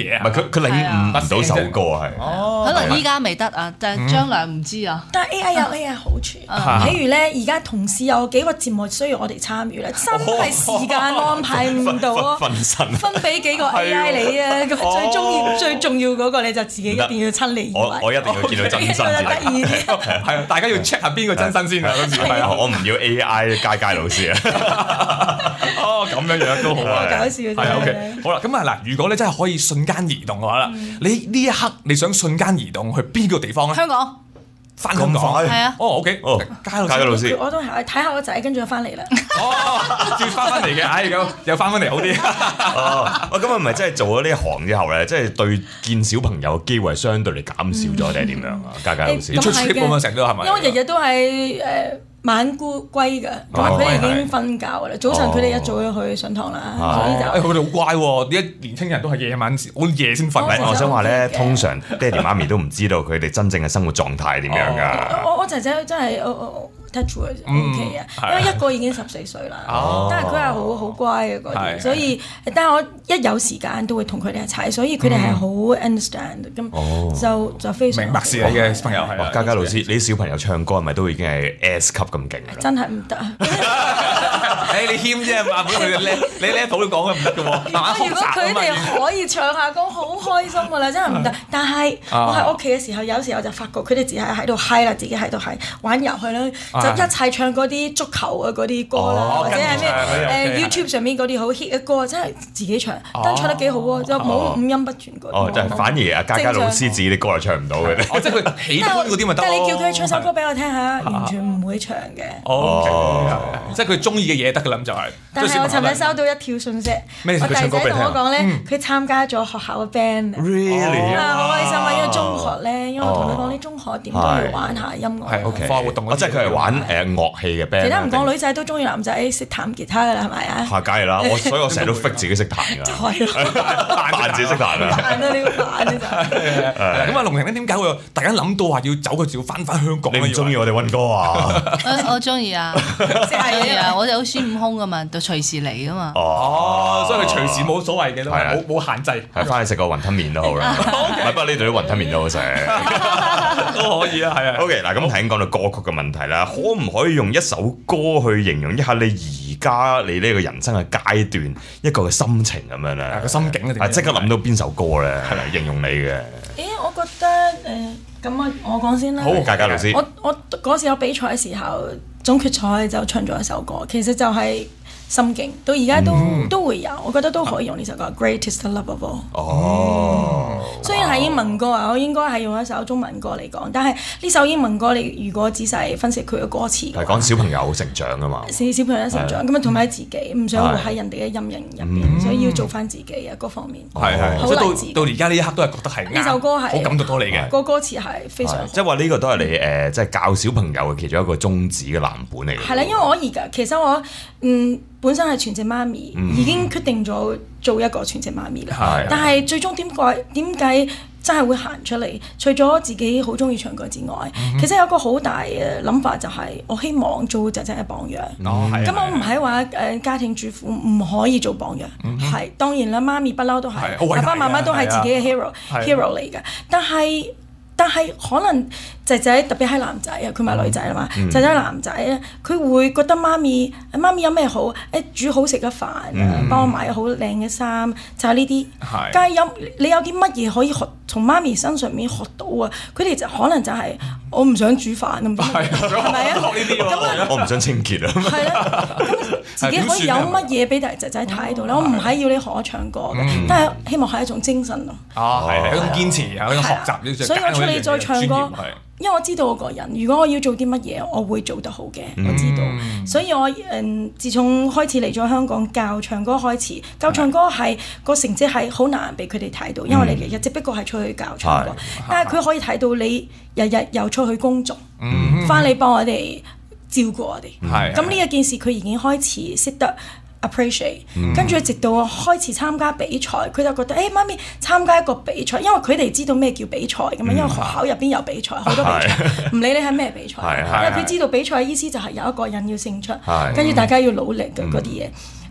嘢。 唔係佢佢領悟唔到首歌係。 哦， 可能依家未得啊，但係將來唔知啊。 但係 A I 有 A I 好處，譬如咧，而家同事有幾個節目需要我哋參與咧，真係時間安排唔到啊， 分身分俾幾個 A I 你啊，咁最中意最重要嗰個你就自己一定要親力而為。 我我一定要見到真身先得意啲。 係啊，大家要 check 下邊個真身先啊，嗰時係啊， 我唔要 A I 佳佳老師啊。 哦，咁樣樣都好啊， 搞笑係啊 OK， 好啦，咁啊嗱，如果咧真係可以瞬間移動嘅話啦，你呢一刻你想瞬間移動去邊個地方咧？ 香港翻香港係啊。 哦 OK， 哦， 佳老佳老師， 我都係睇下個仔，跟住就翻嚟啦。 哦，照翻翻嚟嘅，唉，有有翻翻嚟好啲。 哦，喂，咁啊，唔係真係做咗呢一行之後咧，即係對見小朋友嘅機會相對嚟減少咗定係點樣啊？佳佳老師， 要出 trip 咁啊，成日都係咪？ 因為日日都係誒。晚姑歸㗎，佢哋已經瞓覺㗎啦。早晨佢哋一早就去上堂啦，所以就佢哋好乖喎。啲年青人都係夜晚好夜先瞓。 我想話咧，通常爹哋媽咪都唔知道佢哋真正嘅生活狀態點樣㗎。 我我仔仔真係我 touch wood OK 啊，因為一個已經十四歲啦，但係佢係好好乖嘅嗰啲，所以但係我一有時間都會同佢哋一齊，所以佢哋係好 understand 咁就就非常明白事嚟嘅小朋友係啊。 佳佳老師，你啲小朋友唱歌係咪都已經係 S 級咁勁？ 真係唔得啊！ 誒你謙啫嘛，佢哋叻，你叻土都講佢唔得嘅喎，慢慢學如果佢習啊嘛。 哋可以唱下歌，好開心㗎啦，真係唔得。但係我喺屋企嘅時候，有時候就發覺佢哋自己喺度嗨啦，自己喺度係玩遊戲啦，就一齊唱嗰啲足球嘅嗰啲歌啦，或者係咩誒 YouTube 上面嗰啲好 hit 嘅歌，真係自己唱，但唱得幾好喎，就冇五音不全嗰啲。 哦，就係反而阿佳佳老師自己啲歌係唱唔到嘅咧。 哦，即係佢喜歡嗰啲咪得咯。 但係你叫佢唱首歌俾我聽下，完全唔會唱嘅。 哦，即係佢中意嘅嘢得㗎啦，咁就係。 但係我尋日收到一條信息，我弟仔同我講咧，佢參加咗學校嘅 band。 Really 啊，好開心啊！因為中學咧，因為我同佢講，你中學點都要玩下音樂。 係 OK，課外活動。 哦，即係佢係玩誒樂器嘅 band。 其他唔講，女仔都中意男仔識彈吉他㗎啦，係咪啊？ 係，梗係啦，我所以我成日都 fake 自己識彈㗎。 係咯， 扮自己識彈啊！ 彈啊！你要彈啊！就係。 咁啊，龍婷咧點解會突然間諗到話要走佢，要翻翻香港？ 你唔中意我哋溫哥啊？ 我我中意啊，中意啊！我哋好孫悟空㗎嘛，就隨時嚟㗎嘛。 哦，所以佢隨時冇所謂嘅都冇冇限制。 係翻去食個雲吞麵都好啦。唔係，不過呢度啲雲吞麵都好食。 都可以啊，係啊。 OK，嗱咁頭先講到歌曲嘅問題啦，可唔可以用一首歌去形容一下你而家你呢個人生嘅階段一個嘅心情咁樣咧？ 個心境啊， 即刻諗到邊首歌咧係形容你嘅？ 誒，我覺得誒，咁啊，我講先啦。 好，佳佳老師。 我我嗰時有比賽嘅時候，總決賽就唱咗一首歌，其實就係心境，到而家都都會有，我覺得都可以用呢首歌《Greatest Love of All》。 哦， 雖然係英文歌啊，我應該係用一首中文歌嚟講，但係呢首英文歌你如果仔細分析佢嘅歌詞， 係講小朋友成長啊嘛， 小小朋友成長咁啊，同埋自己唔想活喺人哋嘅陰影入邊，所以要做翻自己啊，各方面係係，所以到到而家呢一刻都係覺得係呢首歌係好感動到你嘅， 個歌詞係非常， 即係話呢個都係你誒，即係教小朋友嘅其中一個宗旨嘅藍本嚟嘅。 係啦，因為我而家其實我嗯本身係全職媽咪，已經決定咗做一個全職媽咪啦。但係最終點解點解真係會行出嚟？除咗自己好中意唱歌之外，其實有一個好大嘅諗法就係我希望做仔仔嘅榜樣。咁我唔係話誒家庭主婦唔可以做榜樣，係當然啦，媽咪不嬲都係，爸爸媽媽都係自己嘅 hero hero 嚟嘅，但係。但係可能仔仔特別係男仔啊，佢咪女仔啦嘛，仔仔男仔咧，佢會覺得媽咪媽咪有咩好？誒煮好食嘅飯啊，幫我買好靚嘅衫，就係呢啲。但係有你有啲乜嘢可以學從媽咪身上面學到啊？佢哋就可能就係我唔想煮飯咁，係咪啊？ 咁我唔想清潔啊。係啦， 咁自己可以有乜嘢俾仔仔睇到咧？我唔係要你學我唱歌嘅，但係希望係一種精神咯。 啊，係一種堅持，係一種學習。 所以我出嚟再唱歌，因為我知道我個人，如果我要做啲乜嘢，我會做得好嘅，我知道。所以我誒自從開始嚟咗香港教唱歌開始，教唱歌係個成績係好難俾佢哋睇到，因為你日日只不過係出去教唱歌，但係佢可以睇到你日日又出去工作，翻嚟幫我哋照顧我哋。咁呢一件事佢已經開始識得appreciate，跟住直到我開始參加比賽，佢就覺得誒媽咪參加一個比賽，因為佢哋知道咩叫比賽㗎嘛，因為學校入邊有比賽，好多比賽，唔理你係咩比賽，因為佢知道比賽嘅意思就係有一個人要勝出，跟住大家要努力嘅嗰啲嘢。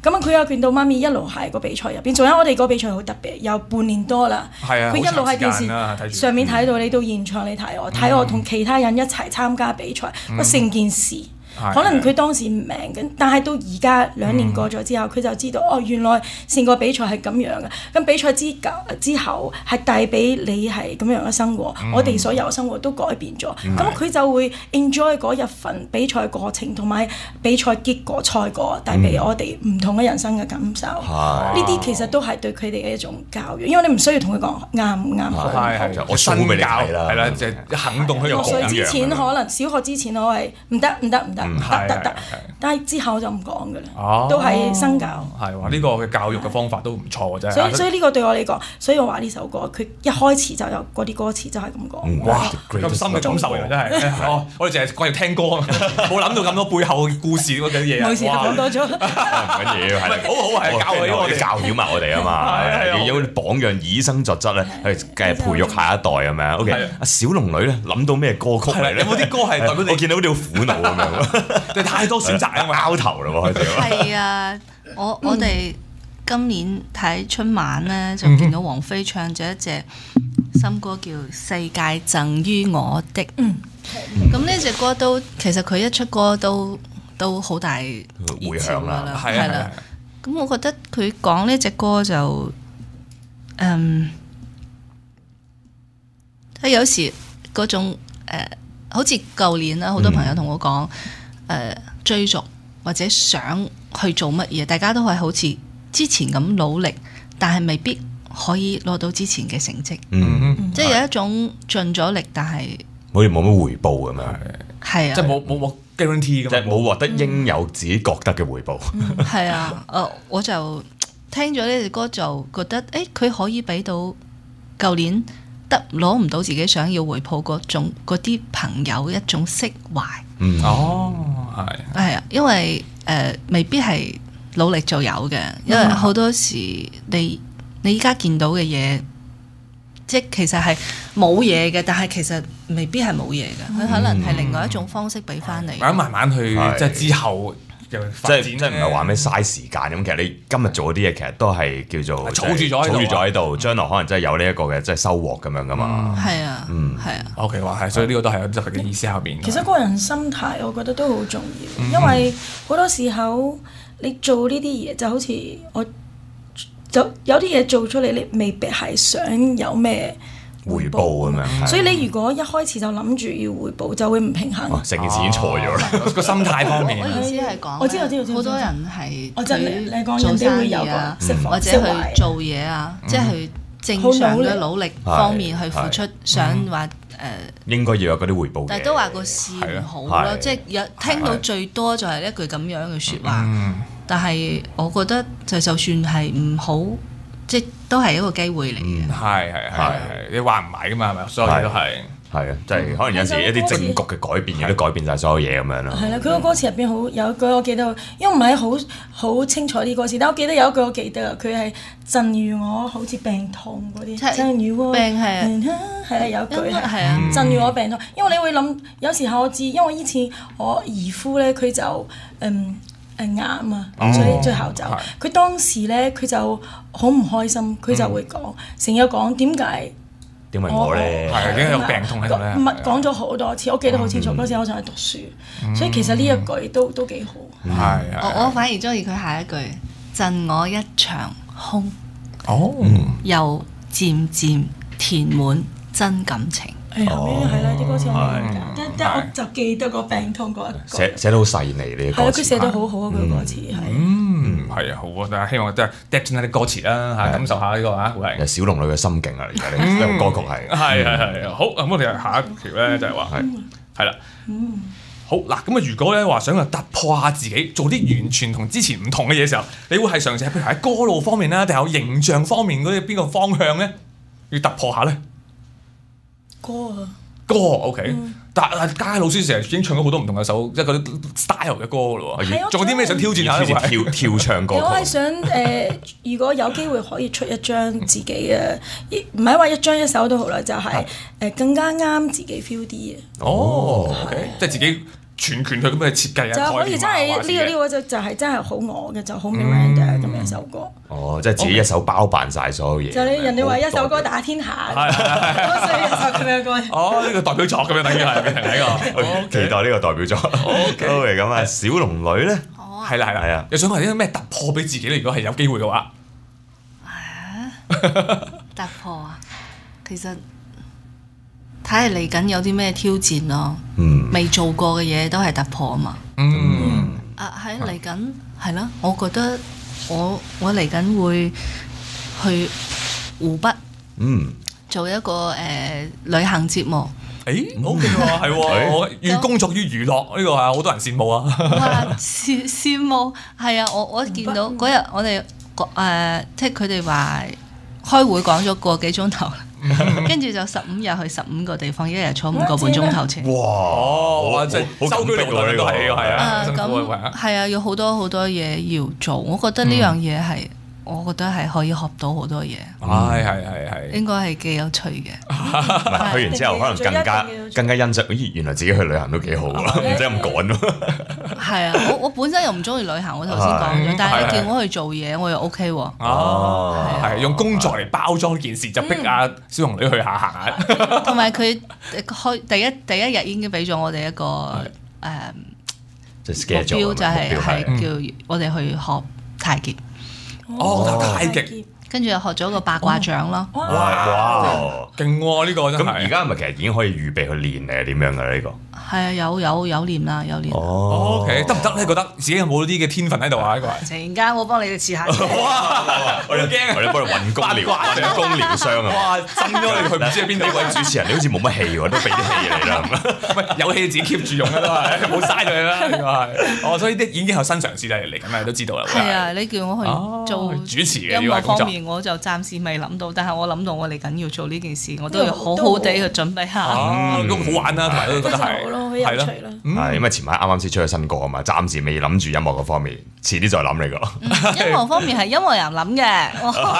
咁啊佢有見到媽咪一路喺個比賽入邊，仲有我哋個比賽好特別，有半年多啦。 係啊， 佢一路喺電視上面睇到你到現場你睇我，睇我同其他人一齊參加比賽，個成件事。可能佢當時唔明嘅，但係到而家兩年過咗之後，佢、嗯、就知道哦，原來成個比賽係咁樣嘅。咁比賽之之後係帶俾你係咁樣嘅生活，嗯、我哋所有嘅生活都改變咗。咁佢、嗯、就會 enjoy 嗰一份比賽過程同埋比賽結果賽果帶俾我哋唔同嘅人生嘅感受。呢啲、嗯、其實都係對佢哋嘅一種教育，因為你唔需要同佢講啱唔啱好。 係係，我新教係啦，就係行動去講。 六歲之前可能小學之前我係唔得唔得唔得。得得得，但係之後就唔講㗎啦，都係身教。 係話呢個嘅教育嘅方法都唔錯嘅啫。 所以所以呢個對我嚟講，所以我話呢首歌佢一開始就有嗰啲歌詞就係咁講。 哇！咁深嘅感受嚟，真係。哦，我哋淨係講要聽歌，冇諗到咁多背後嘅故事嗰啲嘢。 冇事，講多咗。 唔緊要，係好好係教佢我哋教曉埋我哋啊嘛，要榜樣以身作則咧，去繼續培育下一代咁樣。OK，阿小龍女咧諗到咩歌曲嚟咧？ 有冇啲歌係代表你？ 我見到好似好苦惱咁樣。你太多選擇啊嘛， 拗頭啦喎，開始。 係啊，我我哋今年睇春晚咧，就見到王菲唱咗一隻新歌叫《世界贈於我的》。嗯，咁呢隻歌都其實佢一出歌都都好大回響啦，係啦。咁我覺得佢講呢隻歌就，嗯，有時嗰種誒，好似舊年啦，好多朋友同我講。誒、呃、追逐或者想去做乜嘢，大家都係好似之前咁努力，但係未必可以攞到之前嘅成績。嗯，嗯即係有一種盡咗力，但係好似冇乜回報咁樣。 係啊， 即係冇冇冇 guarantee 咁， 即係冇獲得應有自己覺得嘅回報。 係、嗯、啊，誒、呃、我就聽咗呢隻歌就覺得，誒佢可以俾到舊年得攞唔到自己想要回報嗰種嗰啲朋友一種釋懷。 嗯，哦，係， 係啊，因為誒、呃、未必係努力就有嘅，因為好多時你你依家見到嘅嘢，即係其實係冇嘢嘅，但係其實未必係冇嘢嘅，佢、嗯、可能係另外一種方式俾翻你。咁、 嗯、慢慢去，即係之後。即係即係唔係話咩嘥時間咁，其實你今日做嗰啲嘢，其實都係叫做儲住咗， 儲住咗喺度，將來可能真係有呢一個嘅即係收穫咁樣噶嘛。 係啊，嗯，係啊。 OK，話係，所以呢個都係有特別嘅意思後邊。 其實個人心態，我覺得都好重要，因為好多時候你做呢啲嘢，就好似我就有啲嘢做出嚟，你未必係想有咩回報咁樣， 所以你如果一開始就諗住要回報，就會唔平衡。 成件事已經錯咗啦， 個心態方面。 我意思係講， 我知道知道， 好多人係我真係你講人哋會有個或者去做嘢啊，即係去正常嘅努力方面去付出，想話誒應該要有嗰啲回報。 但係都話個事唔好咯，即係有聽到最多就係一句咁樣嘅説話。但係我覺得就就算係唔好。即都係一個機會嚟嘅， 係係係係，你話唔埋噶嘛，係咪？所有嘢都係係啊，即係可能有時一啲政局嘅改變，亦都改變晒所有嘢咁樣咯。 係啦，佢個歌詞入邊好有一句我記得，因為唔係好好清楚啲歌詞，但我記得有一句我記得，佢係贈予我好似病痛嗰啲，贈予我病係啊， 係啊有一句係啊， 贈予我病痛，因為你會諗有時候我知，因為以前我姨夫咧佢就嗯。誒癌啊，所以最後就佢當時咧，佢就好唔開心，佢就會講，成日講點解點解我咧， 係點解有病痛喺度咧？ 唔係講咗好多次，我記得好清楚。嗰時我仲喺讀書，所以其實呢一句都都幾好。 係我我反而中意佢下一句，贈我一場空， 哦， 又漸漸填滿真感情。 後尾係啦，啲歌詞我唔記得，但但我就記得個病痛嗰一個。 寫寫得好細膩呢啲歌詞。 係啊，佢寫得好好啊，佢個歌詞係。 嗯，係啊，好啊，大家希望即係 depth 進啲歌詞啦嚇，感受下呢個嚇，會係小龍女嘅心境啊！而家呢呢個歌曲係。 係係係，好咁我哋下一條咧就係話係係啦。嗯。好嗱，咁啊，如果咧話想突破下自己，做啲完全同之前唔同嘅嘢嘅時候，你會係嘗試譬如喺歌路方面啦，定係形象方面嗰啲邊個方向咧，要突破下咧？ 歌啊， 歌 OK，、嗯、但係嘉嘉老師成日已經唱咗好多唔同嘅首，即係嗰啲 style 嘅歌咯喎。仲有啲咩想挑戰下？ 跳跳，跳唱歌。 我係想誒、呃，如果有機會可以出一張自己嘅，唔係話一張一首都好啦，就係、是、誒、呃、更加啱自己 feel 啲嘅。 哦 ，OK，即係自己全權去咁嘅設計啊， 就可以真係呢個呢個就就係真係好我嘅，就好 Miranda 咁樣首歌。 哦，即係自己一手包辦晒所有嘢。 就你人哋話一首歌打天下，所以一首咁樣歌。 哦，呢個代表作咁樣等於係變成呢個， 期待呢個代表作。OK，咁啊，小龍女咧， 係啦係啦係啊，又想話啲咩突破俾自己咧？如果係有機會嘅話， 突破啊，其實。睇下嚟緊有啲咩挑戰咯，未、嗯、做過嘅嘢都係突破啊嘛。嗯，啊喺嚟緊係啦，我覺得我我嚟緊會去湖北，嗯，做一個誒、呃、旅行節目。 誒 ，OK 喎，係喎，我願工作於娛樂呢個係好多人羨慕啊。 哇，羨羨慕係啊！我我見到嗰日我哋誒，即係佢哋話開會講咗個幾鐘頭。跟住就十五日去十五個地方，一日坐五個半鐘頭車。 哇！哇！即係周居勞頓都係係啊， 咁係啊，有好多好多嘢要做。我覺得呢樣嘢係，我覺得係可以學到好多嘢。 係係係係。應該係幾有趣嘅。 去完之後可能更加更加欣賞，咦！原來自己去旅行都幾好啊，唔使咁趕咯。 係啊，我我本身又唔中意旅行，我頭先講咗，但係你叫我去做嘢，我又 OK 喎。 哦，係用工作嚟包裝件事，就逼阿小龍女去下行下。 同埋佢開第一第一日已經俾咗我哋一個誒目標，就係係叫我哋去學太極。 哦，太極。 跟住又學咗個八卦掌咯。 哇哇， 勁喎！呢個真係。咁而家係咪其實已經可以預備去練咧？點樣㗎呢個？ 係啊，有有有練啦，有練。 哦 OK，得唔得咧？覺得自己有冇啲嘅天分喺度啊？呢個係。 陣間我幫你哋試下。 哇！我哋驚，我哋幫你運功療，運功療傷啊！ 哇！震咗你，佢唔知喺邊度。 呢位主持人，你好似冇乜氣喎，都俾啲氣你啦。 唔有氣自己 keep 住用啦，都係冇嘥咗你啦。呢個係。哦，所以啲已經有新嘗試嚟嚟緊啦，都知道啦。 係啊，你叫我去做主持嘅音樂方面，我就暫時未諗到，但係我諗到我嚟緊要做呢件事，我都要好好地去準備下。 都好玩啦，同埋都覺得係。 係咯。 係，因為前排啱啱先出咗新歌啊嘛，暫時未諗住音樂嗰方面，遲啲再諗呢個。 音樂方面係音樂人諗嘅。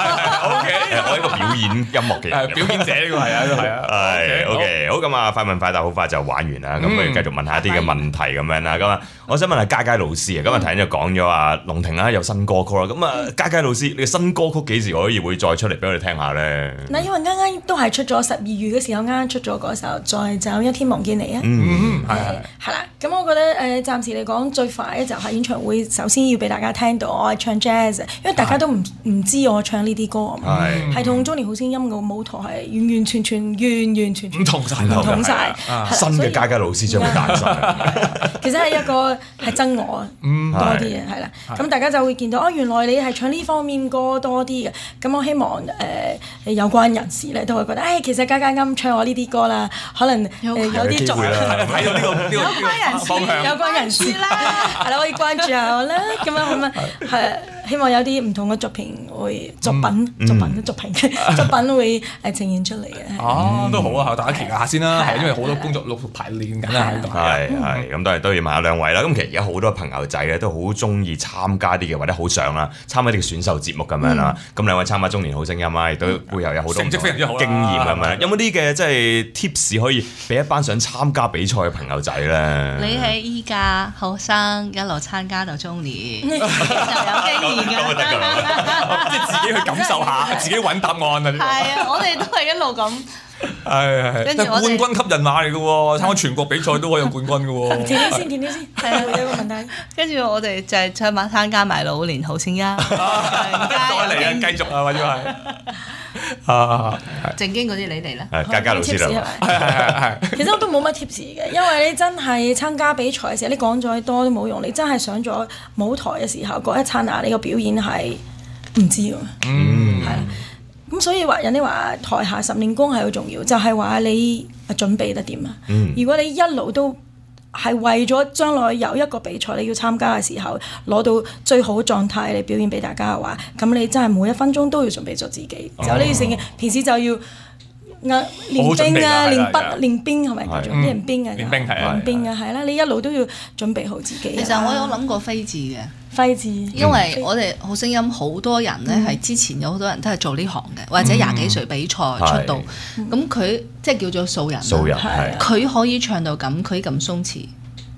O K， 我係一個表演音樂嘅人， 表演者呢個係啊，都係啊。 係 O K， 好咁啊，快問快答好快就玩完啦。咁不如繼續問下一啲嘅問題咁樣啦。咁啊，我想問下佳佳老師啊，咁啊頭先就講咗啊，龍婷啦有新歌曲啦。咁啊，佳佳老師，你嘅新歌曲幾時可以會再出嚟俾我哋聽下咧？ 嗱，因為啱啱都係出咗十二月嘅時候，啱啱出咗嗰首《再走一天望見你》啊。 嗯，係係啦。咁我覺得誒，暫時嚟講最快咧就係演唱會，首先要俾大家聽到我係唱 jazz，因為大家都唔唔知我唱呢啲歌啊嘛，係同中年好聲音個舞台係完完全全、完完全全唔同曬， 唔同曬。 新嘅佳佳老師將會誕生。 其實係一個係真我多啲嘅，係啦。咁大家就會見到哦，原來你係唱呢方面歌多啲嘅。咁我希望誒有關人士咧都會覺得，誒其實佳佳啱唱我呢啲歌啦，可能有啲作睇到呢個呢個方向， 有關人士啦，係啦，可以關注下我啦。咁樣咁樣係希望有啲唔同嘅作品會作品作品作品作品會誒呈現出嚟嘅。 哦，都好啊，大家期待下先啦。係因為好多工作陸續排練緊啊喺度。 係係咁，當然都要問下兩位啦。咁其實而家好多朋友仔咧都好中意參加啲嘅，或者好想啦參加啲嘅選秀節目咁樣啦。咁兩位參加中年好聲音啦，亦都會有有好多成績非常之好經驗咁樣。有冇啲嘅即係 tips 可以俾一班想參加比賽嘅朋友仔咧？ 你喺依家後生一路參加到中年，就有經驗嘅。 即係自己去感受下，自己揾答案啊！ 係啊，我哋都係一路咁。 係係係。跟住冠軍級人馬嚟嘅喎，參加全國比賽都可以有冠軍嘅喎。 填啲先，填啲先。係啊，有個問題。 跟住我哋就係參加參加埋老年好聲音。再嚟啊！繼續啊！或者係。啊， 正經嗰啲你嚟啦， 係佳佳老師啦， 係係係。 其實我都冇乜 tips 嘅，因為你真係參加比賽嘅時候，你講再多都冇用。你真係上咗舞台嘅時候，嗰一剎那你個表演係唔知㗎嘛。嗯，係啦。咁所以話人哋話台下十年功係好重要，就係話你準備得點啊。嗯。如果你一路都係為咗將來有一個比賽你要參加嘅時候攞到最好狀態嚟表現俾大家嘅話，咁你真係每一分鐘都要準備咗自己。就呢啲成平時就要練兵啊、練筆、練兵係咪叫做練兵啊？練兵係練兵啊，係啦，你一路都要準備好自己。 其實我有諗過飛字嘅。 揮字， 因為我哋好聲音好多人咧，係之前有好多人都係做呢行嘅，或者廿幾歲比賽出道，咁佢即係叫做素人。 素人， 佢可以唱到咁，佢咁鬆弛，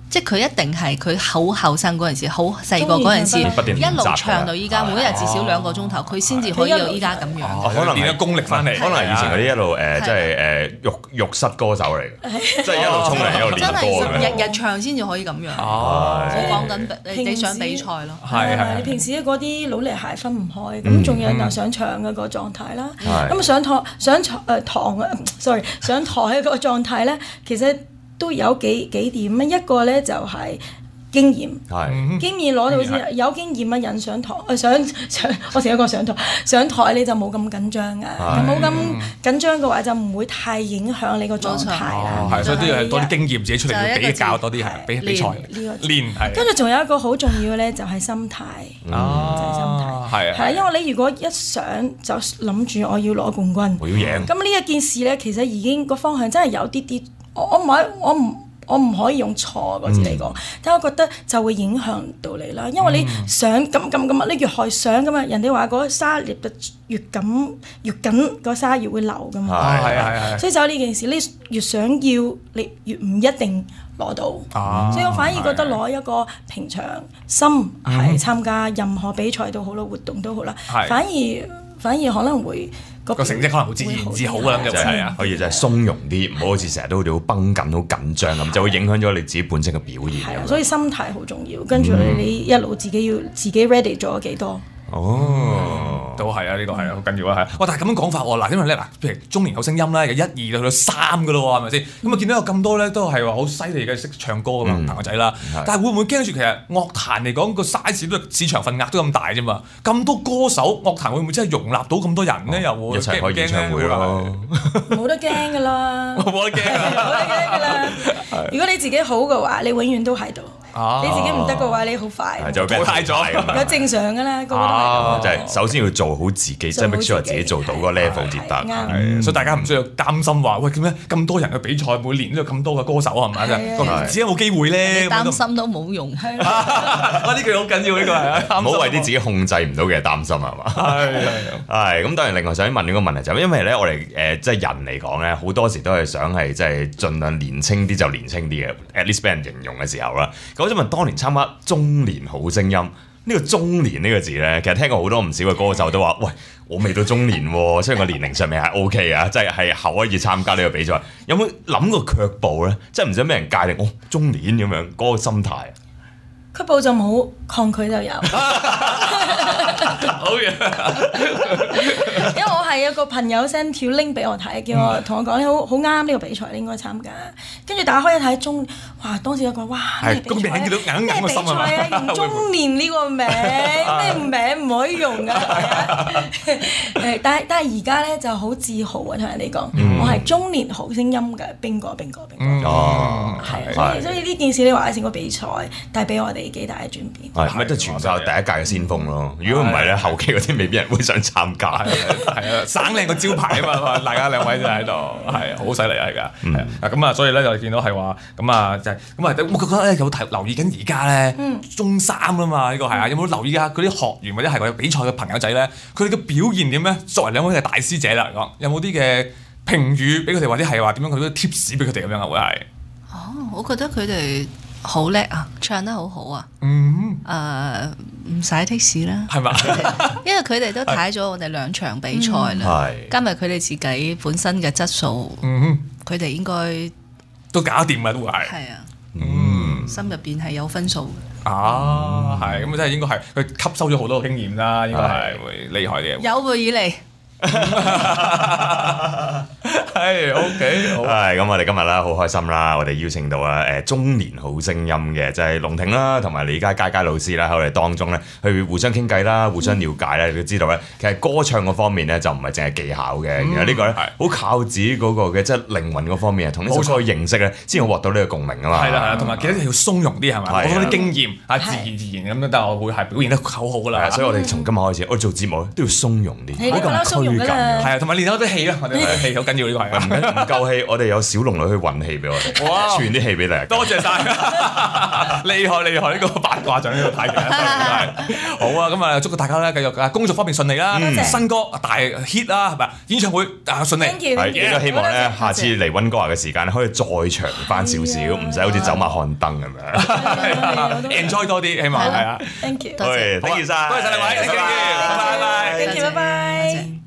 即係佢一定係佢好後生嗰陣時，好細個嗰陣時，一路唱到依家，每一日至少兩個鐘頭，佢先至可以到依家咁樣。 可能練咗功力翻嚟， 可能係以前嗰啲一路誒，即係誒浴浴室歌手嚟嘅，即係一路沖涼一路練歌咁樣。 日日唱先至可以咁樣。我講緊你想比賽咯， 係係。你平時嗰啲腦力係分唔開，咁仲有又想唱嘅個狀態啦。咁上堂上堂誒堂啊，sorry， 上台個狀態咧，其實都有幾幾點啊。一個咧就係經驗，經驗攞到先有經驗嘅人上台，誒上上我成日講上台上台你就冇咁緊張啊，冇咁緊張嘅話就唔會太影響你個狀態啦。 係，所以都要多啲經驗自己出嚟比較多啲係比比賽練係。 跟住仲有一個好重要嘅咧，就係心態，就係心態，係啊，因為你如果一上就諗住我要攞冠軍， 我要贏， 咁呢一件事咧，其實已經個方向真係有啲啲，我我唔可我唔。我唔可以用錯個字嚟講，但我覺得就會影響到你啦。因為你想咁咁咁啊，你越係想咁啊，人哋話嗰個沙捏得越緊越緊，個沙越會流噶嘛。 係係係。 所以就呢件事，你越想要，你越唔一定攞到。所以我反而覺得攞一個平常心係參加任何比賽都好啦，活動都好啦，反而反而可能會。 個成績可能好自然至好啦，咁就係啊， 可以就係鬆容啲，唔好好似成日都好似好繃緊、好緊張咁，就會影響咗你自己本身嘅表現。 係啊，所以心態好重要，跟住你你一路自己要自己 ready 咗幾多。 哦， 都係啊，呢個係好緊要啊，係。哇，但係咁樣講法喎，嗱，因為咧嗱，譬如中年好聲音咧，由一二到去到三噶咯喎，係咪先？咁啊見到有咁多咧，都係話好犀利嘅識唱歌嘅嘛朋友仔啦。但係會唔會驚住其實樂壇嚟講個 size 都市場份額都咁大啫嘛？咁多歌手，樂壇會唔會真係容納到咁多人咧？又會一齊開演唱會咯？ 冇得驚噶啦， 冇得驚， 冇得驚噶啦。如果你自己好嘅話，你永遠都喺度。你自己唔得嘅話，你好快就淘汰咗。 有正常噶啦，個個都係。就係首先要做好自己，即係 make sure 自己做到個 level 至得。 所以大家唔需要擔心話，喂，點解咁多人去比賽，每年都有咁多嘅歌手係咪？自己有冇機會咧？ 擔心都冇用。 哇！呢句好緊要，呢個係。 唔好為啲自己控制唔到嘅擔心係嘛？係係。咁當然另外想問呢個問題就係，因為咧我哋誒即係人嚟講咧，好多時都係想係即係盡量年青啲就年青啲嘅 ，at least 俾人形容嘅時候啦。咁我想問當年參加中年好聲音呢個中年呢個字咧，其實聽過好多唔少嘅歌手都話：喂，我未到中年喎，雖然個年齡上面係 O K 啊，即係係可以參加呢個比賽。有冇諗過卻步咧？即係唔想俾人界定哦中年咁樣嗰個心態。 卻步就冇，抗拒就有。 好嘢。 因為我係有個朋友 send 條 link 俾我睇，叫我同我講你好好啱呢個比賽，你應該參加。跟住打開一睇中，哇！當時有個哇咩比賽啊？咩比賽啊？用中年呢個名咩名唔可以用㗎？誒，但係但係而家咧就好自豪啊！同人哋講，我係中年好聲音嘅邊個邊個邊個。哦，係啊，所以所以呢件事你話成個比賽帶俾我哋幾大嘅轉變。 係咪都係全靠第一屆嘅先鋒咯？如果唔係咧，後期嗰啲未必人會想參加。 係啊，省靚個招牌啊嘛！大家兩位就喺度，係好犀利啊！而家係咁啊，所以咧就見到係話咁啊，就係咁啊，我覺得咧有睇留意緊而家咧中三啊嘛，呢個係啊，有冇留意下嗰啲學員或者係嗰啲比賽嘅朋友仔咧，佢哋嘅表現點咧？作為兩位嘅大師姐嚟講，有冇啲嘅評語俾佢哋，或者係話點樣佢啲 tips 俾佢哋咁樣啊？會係哦，我覺得佢哋好叻啊，唱得好好啊， 嗯， 誒唔使的士啦， 係嘛？ 因為佢哋都睇咗我哋兩場比賽啦，加埋佢哋自己本身嘅質素，佢哋應該都搞掂嘅都係， 係啊，嗯，心入邊係有分數嘅。 啊，係咁，真係應該係佢吸收咗好多經驗啦，應該係會厲害嘅。 有會以嚟。 係 OK， 好。係咁，我哋今日啦，好開心啦！我哋邀請到啊誒中年好聲音嘅，就係龍婷啦，同埋李家佳佳老師啦，喺我哋當中咧，去互相傾偈啦，互相了解咧，你都知道咧，其實歌唱嗰方面咧，就唔係淨係技巧嘅，然後呢個咧好靠自己嗰個嘅即係靈魂嗰方面，同呢首歌去認識咧，先會獲到呢個共鳴啊嘛。 係啦係啦，同埋記得要鬆容啲係咪？我啲經驗啊，自然自然咁樣，但係我會係表現得好好噶啦。所以我哋從今日開始，我哋做節目都要鬆容啲，冇咁拘謹。係啊，同埋練好啲氣啦，我哋氣好緊緊要呢個係。 唔緊唔夠氣，我哋有小龍女去運氣俾我哋， 哇傳啲氣俾你。 多謝晒，厲害厲害！呢個八卦獎呢個太勁啦，好啊！咁啊，祝大家咧繼續工作方面順利啦，新歌大 hit 啦，係咪？演唱會啊順利， 係亦都希望咧，下次嚟溫哥華嘅時間可以再長翻少少，唔使好似走馬看燈咁樣。 enjoy 多啲，希望係啊。 Thank you， 多謝，thank you 晒， 多謝晒兩位，thank you，拜拜， thank you，拜拜。